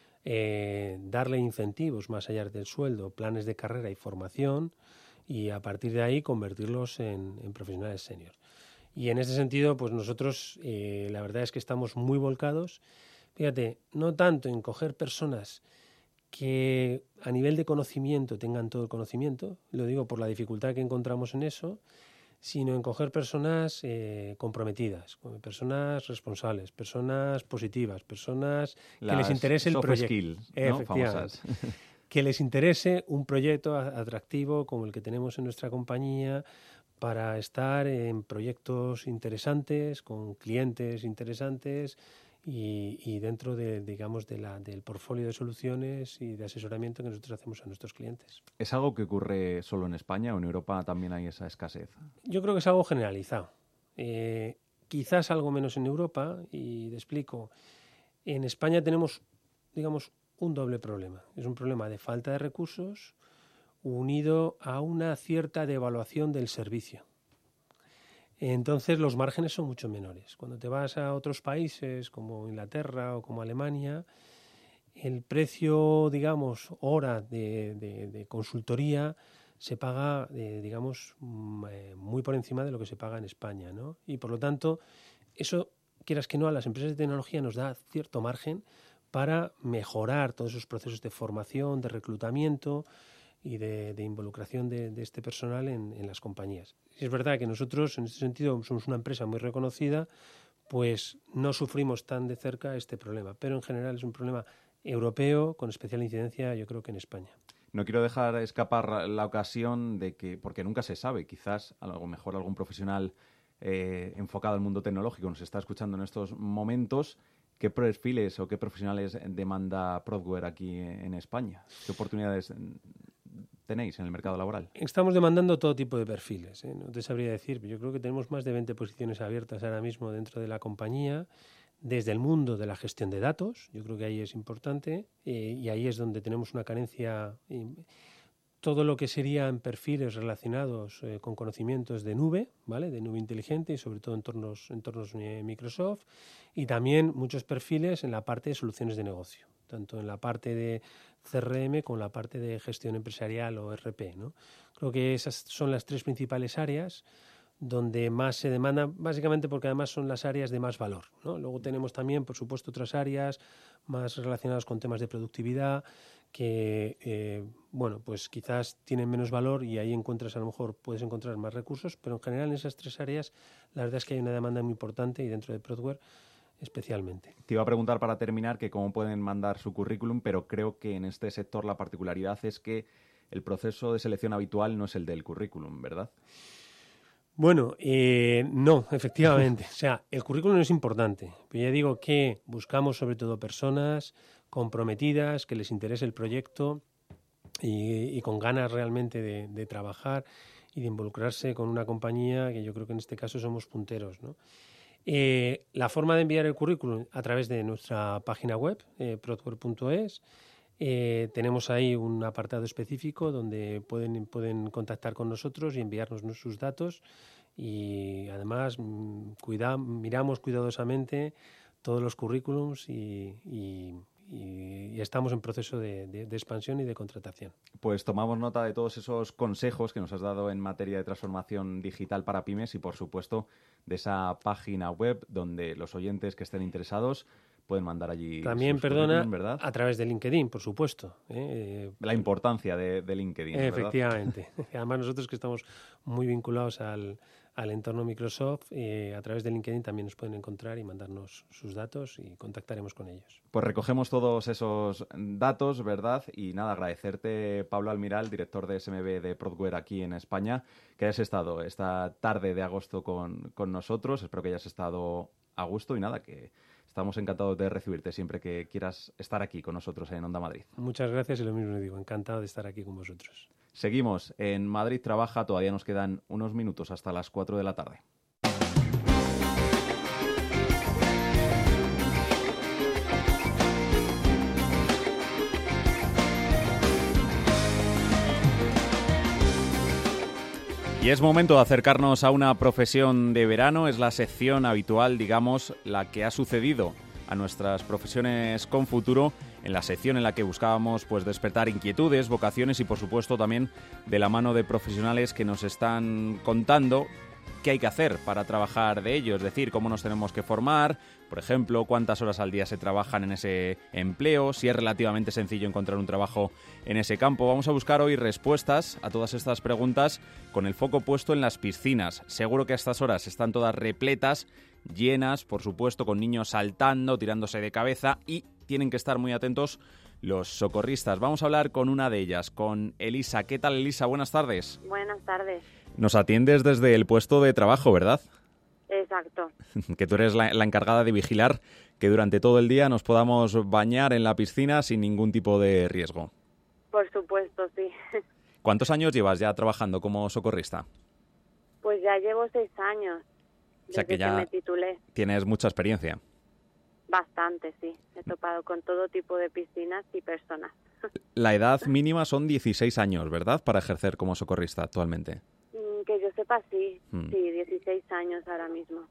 darle incentivos más allá del sueldo, planes de carrera y formación, y a partir de ahí convertirlos en profesionales senior. Y en ese sentido, pues nosotros la verdad es que estamos muy volcados, fíjate, no tanto en coger personas que a nivel de conocimiento tengan todo el conocimiento, lo digo por la dificultad que encontramos en eso, sino en coger personas comprometidas, personas responsables, personas positivas, personas que les interese el proyecto. Skills, ¿no? Famosas. Que les interese un proyecto atractivo como el que tenemos en nuestra compañía, para estar en proyectos interesantes, con clientes interesantes y dentro de, digamos, del portfolio de soluciones y de asesoramiento que nosotros hacemos a nuestros clientes. ¿Es algo que ocurre solo en España o en Europa también hay esa escasez? Yo creo que es algo generalizado. Quizás algo menos en Europa, y te explico. En España tenemos, digamos, un doble problema. Es un problema de falta de recursos unido a una cierta devaluación del servicio. Entonces los márgenes son mucho menores. Cuando te vas a otros países como Inglaterra o como Alemania, el precio, digamos, hora de consultoría se paga, digamos, muy por encima de lo que se paga en España, ¿no? Y por lo tanto, eso, quieras que no, a las empresas de tecnología nos da cierto margen para mejorar todos esos procesos de formación, de reclutamiento y de involucración de este personal en las compañías. Es verdad que nosotros, en este sentido, somos una empresa muy reconocida, pues no sufrimos tan de cerca este problema, pero en general es un problema europeo con especial incidencia, yo creo que en España. No quiero dejar escapar la ocasión de que, porque nunca se sabe, quizás a lo mejor algún profesional enfocado al mundo tecnológico nos está escuchando en estos momentos. ¿Qué perfiles o qué profesionales demanda Prodware aquí en España? ¿Qué oportunidades tenéis en el mercado laboral? Estamos demandando todo tipo de perfiles, ¿eh? No te sabría decir, yo creo que tenemos más de 20 posiciones abiertas ahora mismo dentro de la compañía, desde el mundo de la gestión de datos, yo creo que ahí es importante, y ahí es donde tenemos una carencia. Todo lo que serían perfiles relacionados con conocimientos de nube, ¿vale? De nube inteligente y sobre todo entornos Microsoft, y también muchos perfiles en la parte de soluciones de negocio, tanto en la parte de CRM como en la parte de gestión empresarial o ERP, ¿no? Creo que esas son las tres principales áreas donde más se demanda, básicamente porque además son las áreas de más valor, ¿no? Luego tenemos también, por supuesto, otras áreas más relacionadas con temas de productividad que, bueno, pues quizás tienen menos valor y ahí encuentras, a lo mejor puedes encontrar más recursos, pero en general en esas tres áreas la verdad es que hay una demanda muy importante y dentro de Prodware especialmente. Te iba a preguntar para terminar que cómo pueden mandar su currículum, pero creo que en este sector la particularidad es que el proceso de selección habitual no es el del currículum, ¿verdad? Bueno, no, efectivamente. O sea, el currículum es importante, pero ya digo que buscamos sobre todo personas comprometidas, que les interese el proyecto y con ganas realmente de trabajar y de involucrarse con una compañía que yo creo que en este caso somos punteros, ¿no? La forma de enviar el currículum a través de nuestra página web, prodware.es. Tenemos ahí un apartado específico donde pueden contactar con nosotros y enviarnos sus datos, y además miramos cuidadosamente todos los currículums y estamos en proceso de expansión y de contratación. Pues tomamos nota de todos esos consejos que nos has dado en materia de transformación digital para pymes y, por supuesto, de esa página web donde los oyentes que estén interesados pueden mandar allí también, ¿verdad? A través de LinkedIn, por supuesto. La importancia de LinkedIn, efectivamente. ¿Verdad? Además, nosotros que estamos muy vinculados al entorno Microsoft, a través de LinkedIn también nos pueden encontrar y mandarnos sus datos y contactaremos con ellos. Pues recogemos todos esos datos, ¿verdad? Y nada, agradecerte, Pablo Almiral, director de SMB de Prodware aquí en España, que hayas estado esta tarde de agosto con nosotros. Espero que hayas estado a gusto y nada, que estamos encantados de recibirte siempre que quieras estar aquí con nosotros en Onda Madrid. Muchas gracias y lo mismo digo, encantado de estar aquí con vosotros. Seguimos en Madrid Trabaja, todavía nos quedan unos minutos hasta las 4 de la tarde. Y es momento de acercarnos a una profesión de verano, es la sección habitual, digamos, la que ha sucedido a nuestras profesiones con futuro, en la sección en la que buscábamos pues despertar inquietudes, vocaciones y por supuesto también de la mano de profesionales que nos están contando qué hay que hacer para trabajar de ello, es decir, cómo nos tenemos que formar, por ejemplo, cuántas horas al día se trabajan en ese empleo, si es relativamente sencillo encontrar un trabajo en ese campo. Vamos a buscar hoy respuestas a todas estas preguntas con el foco puesto en las piscinas. Seguro que a estas horas están todas repletas, llenas, por supuesto, con niños saltando, tirándose de cabeza, y tienen que estar muy atentos los socorristas. Vamos a hablar con una de ellas, con Elisa. ¿Qué tal, Elisa? Buenas tardes. Buenas tardes. Nos atiendes desde el puesto de trabajo, ¿verdad? Exacto. Que tú eres la encargada de vigilar que durante todo el día nos podamos bañar en la piscina sin ningún tipo de riesgo. Por supuesto, sí. ¿Cuántos años llevas ya trabajando como socorrista? Pues ya llevo 6 años. O sea que ya me titulé. Tienes mucha experiencia. Bastante, sí. He topado con todo tipo de piscinas y personas. La edad mínima son 16 años, ¿verdad?, para ejercer como socorrista actualmente. Que yo sepa, sí. Sí, 16 años ahora mismo.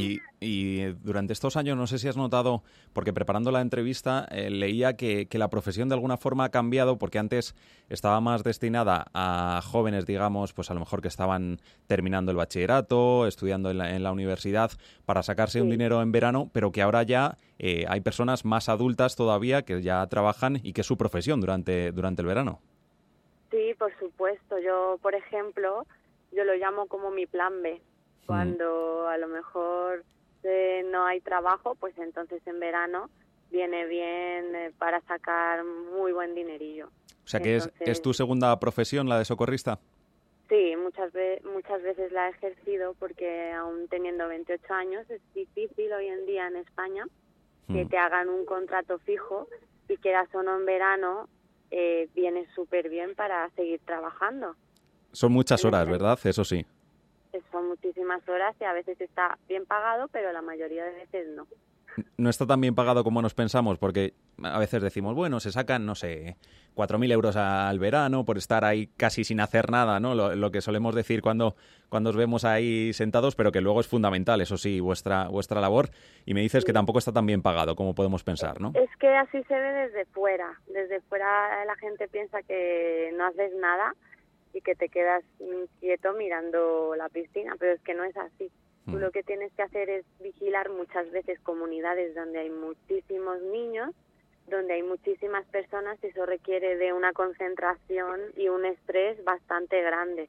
Y durante estos años, no sé si has notado, porque preparando la entrevista leía que la profesión de alguna forma ha cambiado, porque antes estaba más destinada a jóvenes, digamos, pues a lo mejor que estaban terminando el bachillerato, estudiando en la universidad para sacarse un dinero en verano, pero que ahora ya hay personas más adultas todavía que ya trabajan y que es su profesión durante el verano. Sí, por supuesto. Yo, por ejemplo, yo lo llamo como mi plan B. Cuando a lo mejor no hay trabajo, pues entonces en verano viene bien para sacar muy buen dinerillo. O sea que entonces, ¿es tu segunda profesión, la de socorrista? Sí, muchas veces la he ejercido porque aún teniendo 28 años es difícil hoy en día en España que te hagan un contrato fijo y quieras o no en verano viene súper bien para seguir trabajando. Son muchas horas, ¿verdad? Eso sí. Son muchísimas horas y a veces está bien pagado, pero la mayoría de veces no. No está tan bien pagado como nos pensamos, porque a veces decimos, bueno, se sacan, no sé, 4.000 euros al verano por estar ahí casi sin hacer nada, ¿no? Lo que solemos decir cuando os vemos ahí sentados, pero que luego es fundamental, eso sí, vuestra labor. Y me dices que tampoco está tan bien pagado como podemos pensar, ¿no? Es que así se ve desde fuera. Desde fuera la gente piensa que no haces nada y que te quedas quieto mirando la piscina, pero es que no es así. Tú lo que tienes que hacer es vigilar muchas veces comunidades donde hay muchísimos niños, donde hay muchísimas personas, y eso requiere de una concentración y un estrés bastante grande.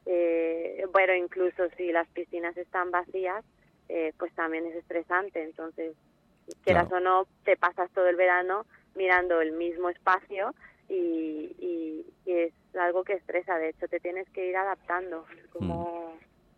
Bueno, incluso si las piscinas están vacías, pues también es estresante. Entonces, quieras o no, te pasas todo el verano mirando el mismo espacio y es algo que estresa. De hecho, te tienes que ir adaptando. Como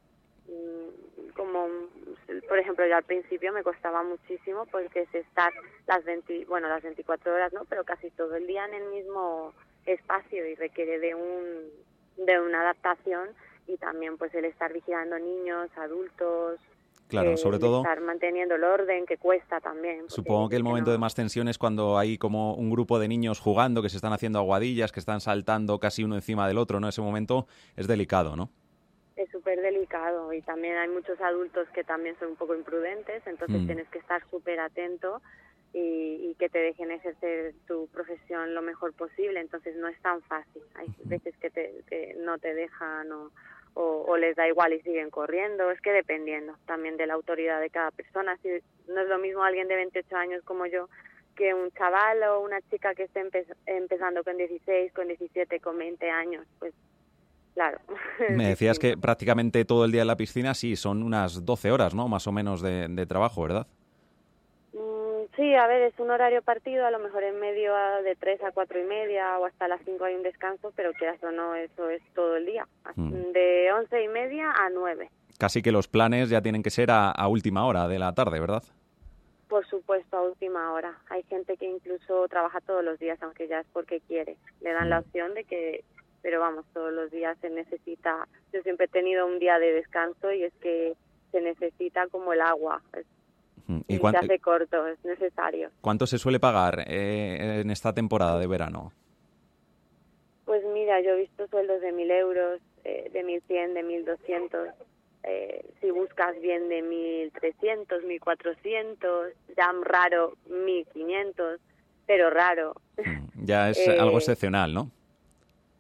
por ejemplo, yo al principio me costaba muchísimo porque es estar las 24 horas, ¿no? Pero casi todo el día en el mismo espacio y requiere de una adaptación, y también pues el estar vigilando niños, adultos. Claro, sobre todo estar manteniendo el orden, que cuesta también. Supongo que el momento de más tensión es cuando hay como un grupo de niños jugando, que se están haciendo aguadillas, que están saltando casi uno encima del otro, ¿no? Ese momento es delicado, ¿no? Es súper delicado, y también hay muchos adultos que también son un poco imprudentes, entonces tienes que estar súper atento y que te dejen ejercer tu profesión lo mejor posible. Entonces no es tan fácil. Hay veces que no te dejan o les da igual y siguen corriendo. Es que dependiendo también de la autoridad de cada persona. Si no es lo mismo alguien de 28 años como yo que un chaval o una chica que esté empezando con 16, con 17, con 20 años, pues claro. Me decías que prácticamente todo el día en la piscina, sí, son unas 12 horas, ¿no? Más o menos de trabajo, ¿verdad? Sí, a ver, es un horario partido, a lo mejor en medio de 3 a 4 y media o hasta las 5 hay un descanso, pero quieras o no, eso es todo el día, de 11 y media a 9. Casi que los planes ya tienen que ser a última hora de la tarde, ¿verdad? Por supuesto, a última hora. Hay gente que incluso trabaja todos los días, aunque ya es porque quiere. Le dan la opción de que, pero vamos, todos los días se necesita. Yo siempre he tenido un día de descanso y es que se necesita como el agua. Y se hace corto, es necesario. ¿Cuánto se suele pagar en esta temporada de verano? Pues mira, yo he visto sueldos de 1.000 euros, de 1.100, de 1.200. Si buscas bien, de 1.300, 1.400, ya raro 1.500, pero raro. Ya es algo excepcional, ¿no?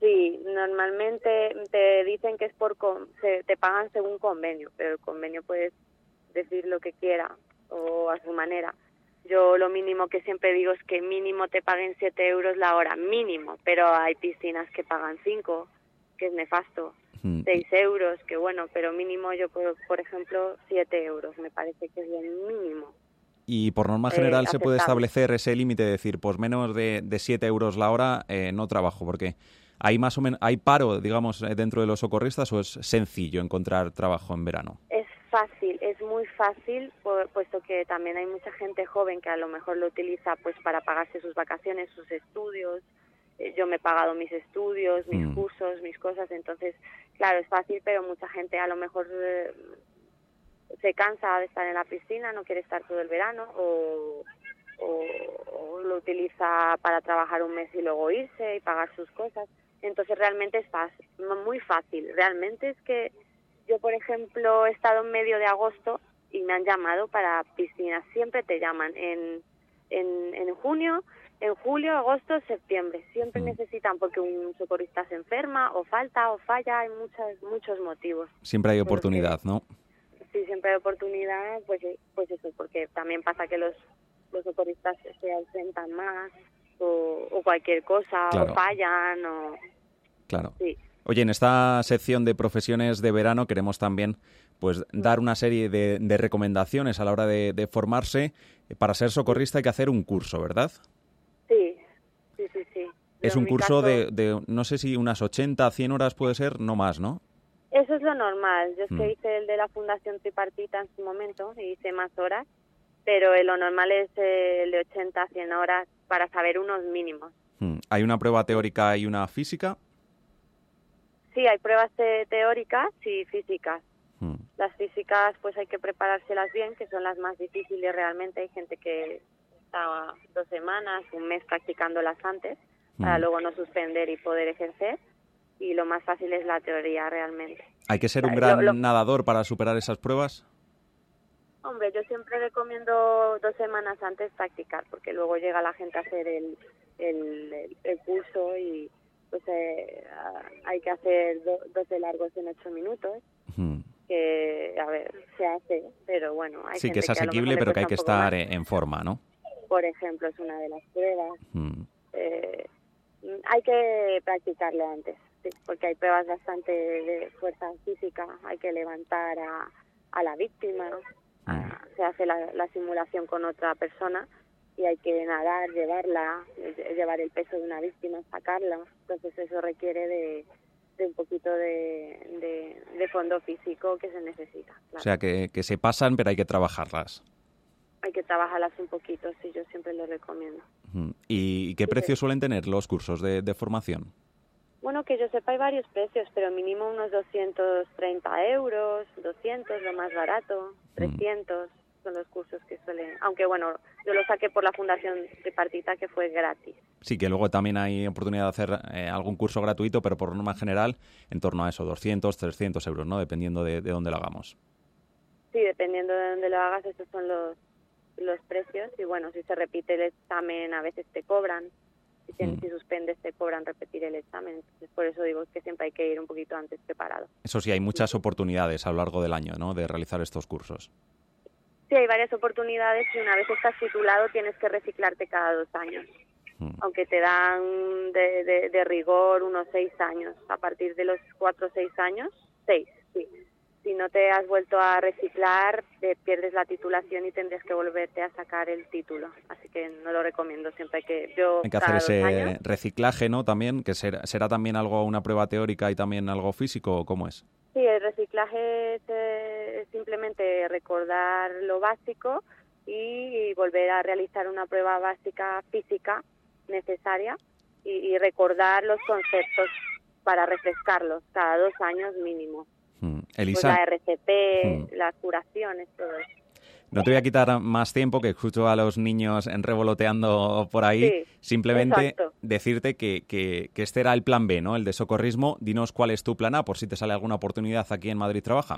Sí, normalmente te dicen que es te pagan según convenio, pero el convenio puedes decir lo que quiera o a su manera. Yo lo mínimo que siempre digo es que mínimo te paguen 7 euros la hora, mínimo, pero hay piscinas que pagan 5, que es nefasto, 6 euros, que bueno, pero mínimo yo, por ejemplo, 7 euros, me parece que es el mínimo. Y por norma general se puede aceptable. establecer ese límite, de decir, pues menos de 7 euros la hora no trabajo, porque hay más o menos, hay paro, digamos, dentro de los socorristas, o es sencillo encontrar trabajo en verano. Es fácil, es muy fácil, puesto que también hay mucha gente joven que a lo mejor lo utiliza pues para pagarse sus vacaciones, sus estudios. Yo me he pagado mis estudios, mis cursos, mis cosas, entonces, claro, es fácil, pero mucha gente a lo mejor se cansa de estar en la piscina, no quiere estar todo el verano, o lo utiliza para trabajar un mes y luego irse y pagar sus cosas. Entonces realmente es fácil, muy fácil. Realmente es que yo, por ejemplo, he estado en medio de agosto y me han llamado para piscinas. Siempre te llaman en junio, en julio, agosto, septiembre. Siempre necesitan, porque un socorrista se enferma o falta o falla. Hay muchos motivos. Siempre hay oportunidad, ¿no? Sí, siempre hay oportunidad, pues eso, porque también pasa que los socorristas se ausentan más o cualquier cosa, claro. o fallan, o... Claro. Sí. Oye, en esta sección de profesiones de verano queremos también pues dar una serie de recomendaciones a la hora de formarse. Para ser socorrista hay que hacer un curso, ¿verdad? Sí. Es un curso de, no sé si unas 80, 100 horas puede ser, no más, ¿no? Eso es lo normal. Yo es que hice el de la Fundación Tripartita en su momento y hice más horas, pero lo normal es el de 80 a 100 horas para saber unos mínimos. ¿Hay una prueba teórica y una física? Sí, hay pruebas teóricas y físicas. Las físicas pues hay que preparárselas bien, que son las más difíciles realmente. Hay gente que está 2 semanas, un mes practicándolas antes, para luego no suspender y poder ejercer. Y lo más fácil es la teoría realmente. ¿Hay que ser un gran nadador para superar esas pruebas? Hombre, yo siempre recomiendo 2 semanas antes practicar, porque luego llega la gente a hacer el curso y pues hay que hacer 12 largos en 8 minutos, que a ver, se hace, pero bueno, hay sí, gente que es asequible, pero que hay que estar en forma, ¿no? Por ejemplo, es una de las pruebas. Hay que practicarlo antes, sí, porque hay pruebas bastante de fuerza física. Hay que levantar a la víctima, se hace la simulación con otra persona y hay que nadar, llevar el peso de una víctima, sacarla. Entonces eso requiere de un poquito de fondo físico que se necesita. Claro. O sea, que se pasan, pero hay que trabajarlas. Hay que trabajarlas un poquito, sí, yo siempre lo recomiendo. ¿Y qué precio suelen tener los cursos de formación? Bueno, que yo sepa hay varios precios, pero mínimo unos 230 euros, 200 lo más barato, 300 son los cursos que suelen... Aunque bueno, yo lo saqué por la Fundación Tripartita, que fue gratis. Sí, que luego también hay oportunidad de hacer algún curso gratuito, pero por norma general en torno a eso, 200, 300 euros, ¿no? Dependiendo de dónde lo hagamos. Sí, dependiendo de dónde lo hagas, estos son los precios. Y bueno, si se repite el examen, a veces te cobran. Si suspendes, te cobran repetir el examen. Entonces, por eso digo que siempre hay que ir un poquito antes preparado. Eso sí, hay muchas oportunidades a lo largo del año, ¿no?, de realizar estos cursos. Sí, hay varias oportunidades y una vez estás titulado tienes que reciclarte cada 2 años. Aunque te dan de rigor unos 6 años. A partir de los 4 o 6 años, 6, sí. Si no te has vuelto a reciclar, te pierdes la titulación y tendrías que volverte a sacar el título. Así que no lo recomiendo. Siempre hay que hacer ese reciclaje, ¿no? También, que será también una prueba teórica y también algo físico, ¿o cómo es? Sí, el reciclaje es simplemente recordar lo básico y volver a realizar una prueba básica física necesaria y recordar los conceptos para refrescarlos cada 2 años mínimo. Elisa, pues la RCP, las curaciones, todo eso. No te voy a quitar más tiempo, que escucho a los niños revoloteando por ahí. Sí, simplemente exacto. Decirte que este era el plan B, ¿no?, el de socorrismo. Dinos cuál es tu plan A, por si te sale alguna oportunidad aquí en Madrid Trabaja.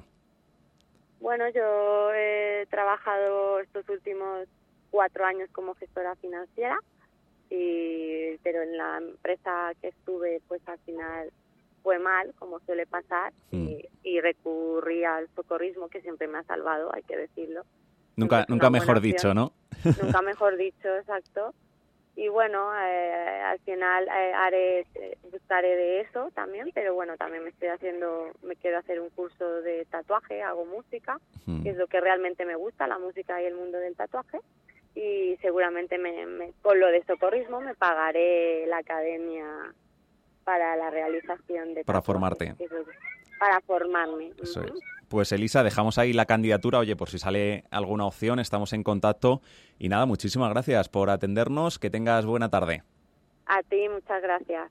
Bueno, yo he trabajado estos últimos 4 años como gestora financiera pero en la empresa que estuve pues al final fue mal, como suele pasar, y recurrí al socorrismo, que siempre me ha salvado, hay que decirlo. Nunca mejor dicho, ¿no? Nunca mejor dicho, exacto. Y bueno, al final buscaré de eso también, pero bueno, también me quiero hacer un curso de tatuaje, hago música, que es lo que realmente me gusta, la música y el mundo del tatuaje. Y seguramente con lo de socorrismo me pagaré la academia para la realización de tatuajes. Para formarte. Para formarme. Eso es. Pues Elisa, dejamos ahí la candidatura. Oye, por si sale alguna opción, estamos en contacto. Y nada, muchísimas gracias por atendernos. Que tengas buena tarde. A ti, muchas gracias.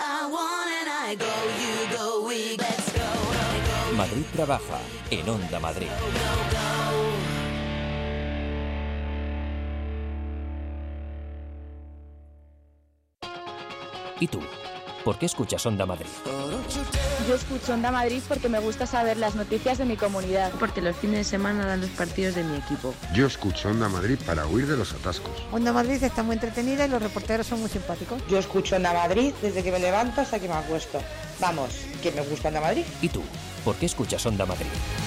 Madrid trabaja en Onda Madrid. ¿Y tú? ¿Por qué escuchas Onda Madrid? Yo escucho Onda Madrid porque me gusta saber las noticias de mi comunidad. Porque los fines de semana dan los partidos de mi equipo. Yo escucho Onda Madrid para huir de los atascos. Onda Madrid está muy entretenida y los reporteros son muy simpáticos. Yo escucho Onda Madrid desde que me levanto hasta que me acuesto. Vamos, que me gusta Onda Madrid. ¿Y tú? ¿Por qué escuchas Onda Madrid?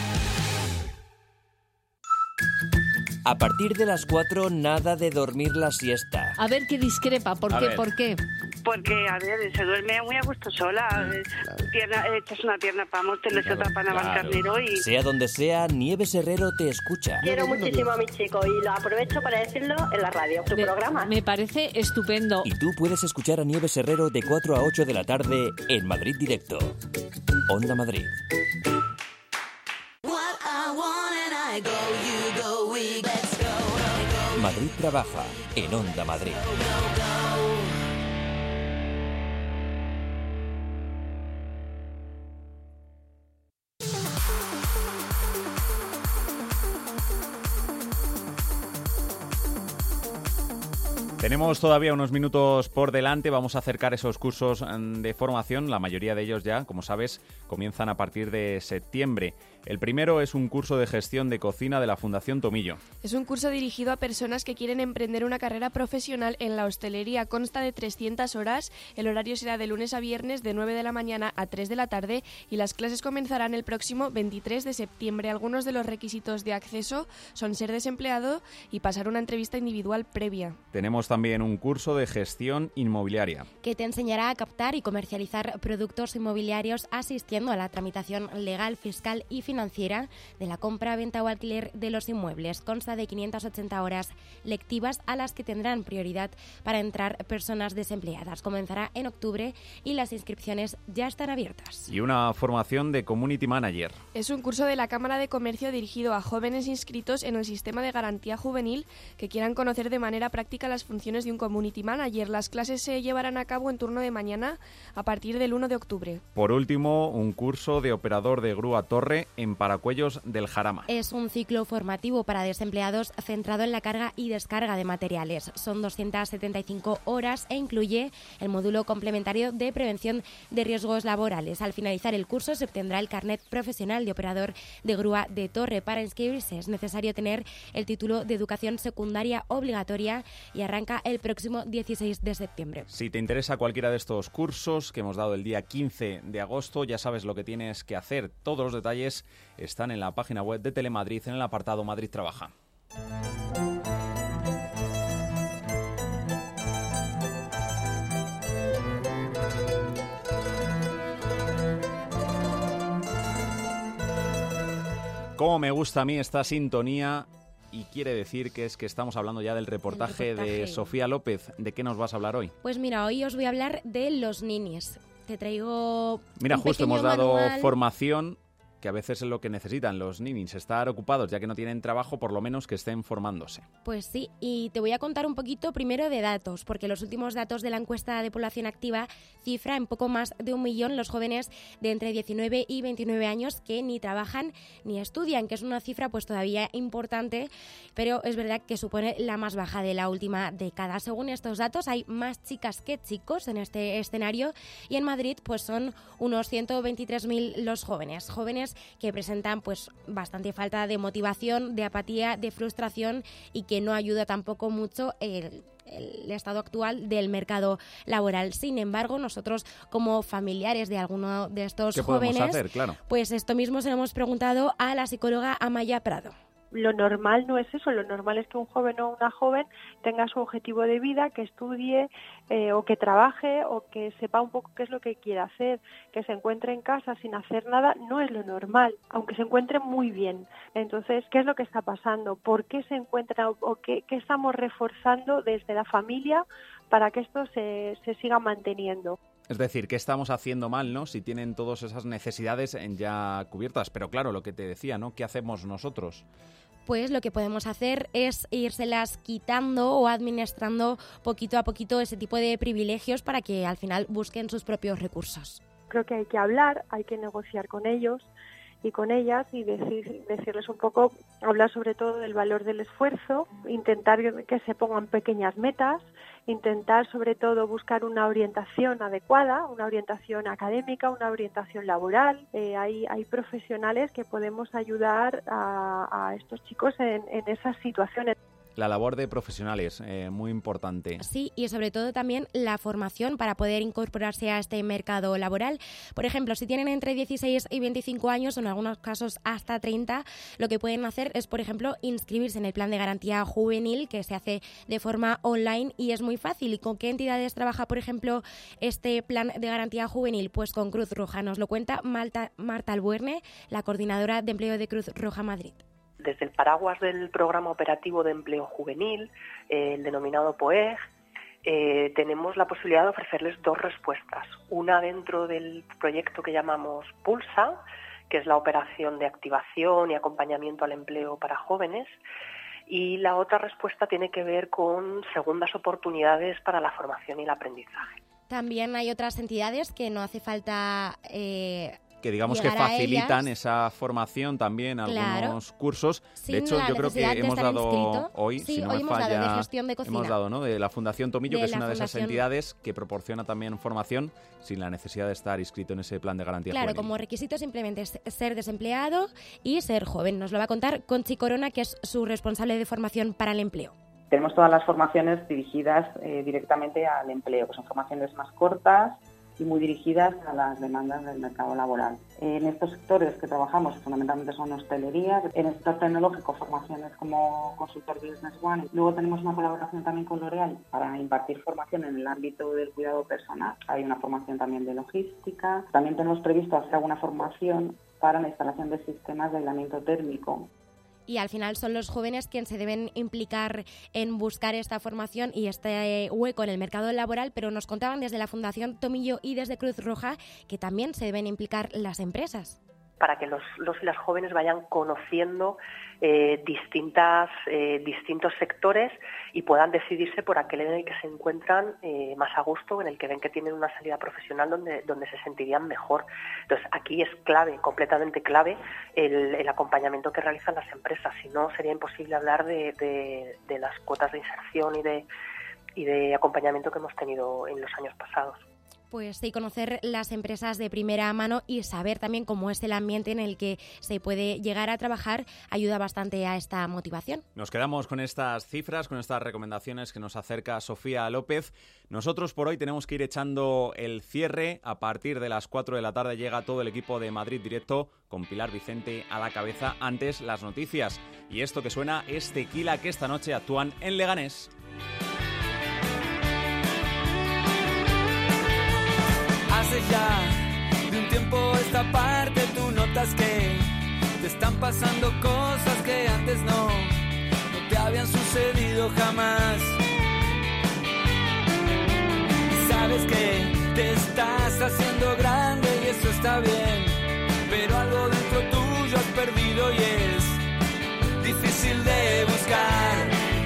A partir de las 4, nada de dormir la siesta. A ver qué discrepa. ¿Por qué? ¿Por qué? Porque, a ver, se duerme muy a gusto sola. Echas una pierna para Móstoles, otra para Navalcarnero y... Sea donde sea, Nieves Herrero te escucha. Quiero muchísimo a mi chico y lo aprovecho para decirlo en la radio, tu programa. Me parece estupendo. Y tú puedes escuchar a Nieves Herrero de 4 a 8 de la tarde en Madrid Directo. Onda Madrid. Madrid trabaja en Onda Madrid. Tenemos todavía unos minutos por delante, vamos a acercar esos cursos de formación, la mayoría de ellos ya, como sabes, comienzan a partir de septiembre. El primero es un curso de gestión de cocina de la Fundación Tomillo. Es un curso dirigido a personas que quieren emprender una carrera profesional en la hostelería. Consta de 300 horas, el horario será de lunes a viernes de 9 de la mañana a 3 de la tarde y las clases comenzarán el próximo 23 de septiembre. Algunos de los requisitos de acceso son ser desempleado y pasar una entrevista individual previa. Tenemos también un curso de gestión inmobiliaria, que te enseñará a captar y comercializar productos inmobiliarios asistiendo a la tramitación legal, fiscal y financiera de la compra, venta o alquiler de los inmuebles. Consta de 580 horas lectivas a las que tendrán prioridad para entrar personas desempleadas. Comenzará en octubre y las inscripciones ya están abiertas. Y una formación de Community Manager. Es un curso de la Cámara de Comercio dirigido a jóvenes inscritos en el sistema de garantía juvenil que quieran conocer de manera práctica las funciones de un Community Manager. Las clases se llevarán a cabo en turno de mañana a partir del 1 de octubre. Por último, un curso de operador de grúa torre en Paracuellos del Jarama. Es un ciclo formativo para desempleados centrado en la carga y descarga de materiales. Son 275 horas e incluye el módulo complementario de prevención de riesgos laborales. Al finalizar el curso se obtendrá el carnet profesional de operador de grúa de torre. Para inscribirse es necesario tener el título de educación secundaria obligatoria y arranca el próximo 16 de septiembre. Si te interesa cualquiera de estos cursos que hemos dado el día 15 de agosto, ya sabes lo que tienes que hacer. Todos los detalles están en la página web de Telemadrid en el apartado Madrid Trabaja. Cómo me gusta a mí esta sintonía. Y quiere decir que estamos hablando ya del reportaje de Sofía López. ¿De qué nos vas a hablar hoy? Pues mira, hoy os voy a hablar de los ninis. Te traigo Mira, un justo hemos pequeño dado manual. formación, que a veces es lo que necesitan los ninis, estar ocupados, ya que no tienen trabajo, por lo menos que estén formándose. Pues sí, y te voy a contar un poquito primero de datos, porque los últimos datos de la encuesta de población activa cifra en poco más de 1 millón los jóvenes de entre 19 y 29 años que ni trabajan ni estudian, que es una cifra pues todavía importante, pero es verdad que supone la más baja de la última década. Según estos datos, hay más chicas que chicos en este escenario y en Madrid pues son unos 123.000 los jóvenes que presentan pues bastante falta de motivación, de apatía, de frustración y que no ayuda tampoco mucho el el estado actual del mercado laboral. Sin embargo, nosotros como familiares de alguno de estos jóvenes, hacer? Claro. Pues esto mismo se lo hemos preguntado a la psicóloga Amaya Prado. Lo normal no es eso, lo normal es que un joven o una joven tenga su objetivo de vida, que estudie o que trabaje o que sepa un poco qué es lo que quiere hacer. Que se encuentre en casa sin hacer nada no es lo normal, aunque se encuentre muy bien. Entonces, ¿qué es lo que está pasando? ¿Por qué se encuentra o qué estamos reforzando desde la familia para que esto se siga manteniendo? Es decir, ¿qué estamos haciendo mal, no? Si tienen todas esas necesidades ya cubiertas. Pero claro, lo que te decía, ¿no? ¿Qué hacemos nosotros? Pues lo que podemos hacer es írselas quitando o administrando poquito a poquito ese tipo de privilegios para que al final busquen sus propios recursos. Creo que hay que hablar, hay que negociar con ellos y con ellas y decirles un poco, hablar sobre todo del valor del esfuerzo, intentar que se pongan pequeñas metas, intentar sobre todo buscar una orientación adecuada, una orientación académica, una orientación laboral. Hay profesionales que podemos ayudar a estos chicos en esas situaciones. La labor de profesionales, muy importante. Sí, y sobre todo también la formación para poder incorporarse a este mercado laboral. Por ejemplo, si tienen entre 16 y 25 años, o en algunos casos hasta 30, lo que pueden hacer es, por ejemplo, inscribirse en el plan de garantía juvenil, que se hace de forma online y es muy fácil. ¿Y con qué entidades trabaja, por ejemplo, este plan de garantía juvenil? Pues con Cruz Roja. Nos lo cuenta Marta Albuerne, la coordinadora de empleo de Cruz Roja Madrid. Desde el paraguas del Programa Operativo de Empleo Juvenil, el denominado POEG, tenemos la posibilidad de ofrecerles dos respuestas. Una dentro del proyecto que llamamos Pulsa, que es la operación de activación y acompañamiento al empleo para jóvenes, y la otra respuesta tiene que ver con segundas oportunidades para la formación y el aprendizaje. También hay otras entidades que no hace falta que digamos que facilitan esa formación también, algunos cursos. De hecho, yo creo que hemos dado hoy, si no me falla, de gestión de cocina. Hemos dado, ¿no?, de la Fundación Tomillo, que es una de esas entidades que proporciona también formación sin la necesidad de estar inscrito en ese plan de garantía juvenil. Como requisito simplemente es ser desempleado y ser joven. Nos lo va a contar Conchi Corona, que es su responsable de formación para el empleo. Tenemos todas las formaciones dirigidas directamente al empleo, que son formaciones más cortas y muy dirigidas a las demandas del mercado laboral. En estos sectores que trabajamos fundamentalmente son hostelería, en el sector tecnológico formaciones como consultor Business One. Luego tenemos una colaboración también con L'Oréal para impartir formación en el ámbito del cuidado personal. Hay una formación también de logística. También tenemos previsto hacer alguna formación para la instalación de sistemas de aislamiento térmico. Y al final son los jóvenes quienes se deben implicar en buscar esta formación y este hueco en el mercado laboral, pero nos contaban desde la Fundación Tomillo y desde Cruz Roja que también se deben implicar las empresas. Para que los y las jóvenes vayan conociendo distintos sectores y puedan decidirse por aquel en el que se encuentran más a gusto, en el que ven que tienen una salida profesional donde se sentirían mejor. Entonces, aquí es clave, completamente clave, el acompañamiento que realizan las empresas. Si no, sería imposible hablar de las cuotas de inserción y de acompañamiento que hemos tenido en los años pasados. Pues sí, conocer las empresas de primera mano y saber también cómo es el ambiente en el que se puede llegar a trabajar ayuda bastante a esta motivación. Nos quedamos con estas cifras, con estas recomendaciones que nos acerca Sofía López. Nosotros por hoy tenemos que ir echando el cierre. A partir de las 4 de la tarde llega todo el equipo de Madrid Directo con Pilar Vicente a la cabeza. Antes las noticias. Y esto que suena es Tequila, que esta noche actúan en Leganés. Hace ya de un tiempo esta parte tú notas que te están pasando cosas que antes no te habían sucedido jamás. Y sabes que te estás haciendo grande y eso está bien, pero algo dentro tuyo has perdido y es difícil de buscar.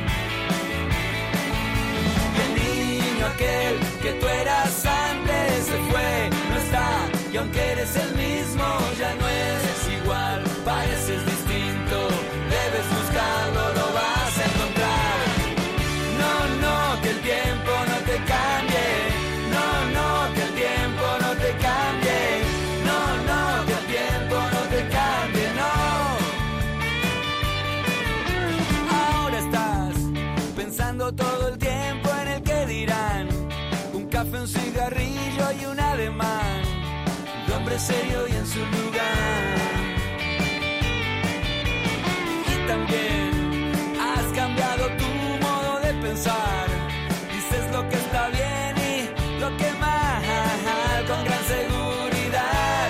Y el niño aquel que tú eras antes se fue, no está, y aunque eres el mismo ya no eres igual, pareces distinto, debes buscarlo, lo vas a encontrar. No, que el tiempo no te cambie, no, que el tiempo no te cambie, no, que el tiempo no te cambie, no. Ahora estás pensando todo el tiempo en ademán de hombre serio y en su lugar. Y también has cambiado tu modo de pensar. Dices lo que está bien y lo que mal, con gran seguridad.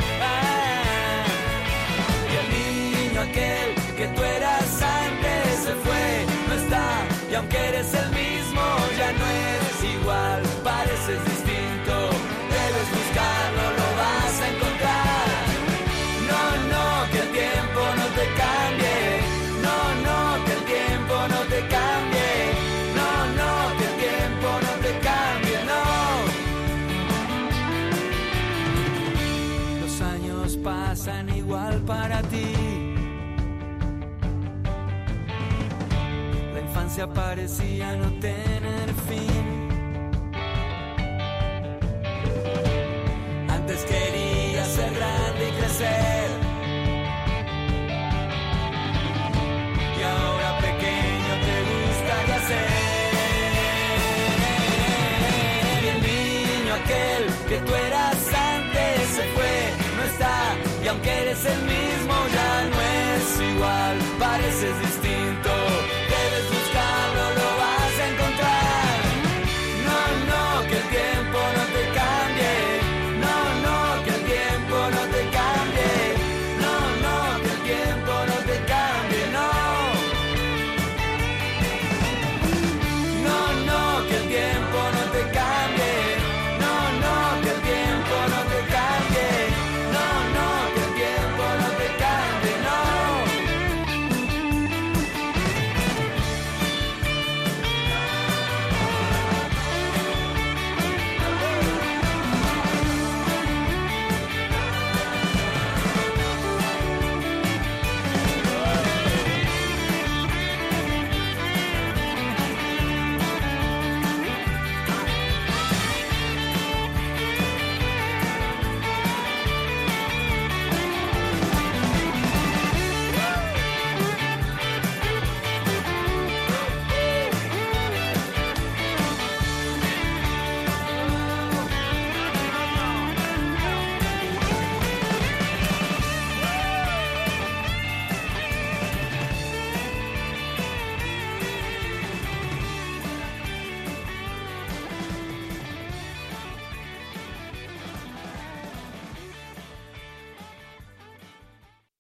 Y el niño aquel que tú eras antes se fue, no está, y aunque eres el mismo ya no eres igual, pareces distinto, debes buscarlo, lo vas a encontrar. No, no, que el tiempo no te cambie, no, no, que el tiempo no te cambie, no, no, que el tiempo no te cambie, no. Los años pasan igual para ti. La infancia parecía no tener fin. Antes querías ser grande y crecer, y ahora pequeño te gustaría ser. Y el niño aquel que tú eras antes se fue, no está, y aunque eres el mismo ya no es igual, pareces distinto.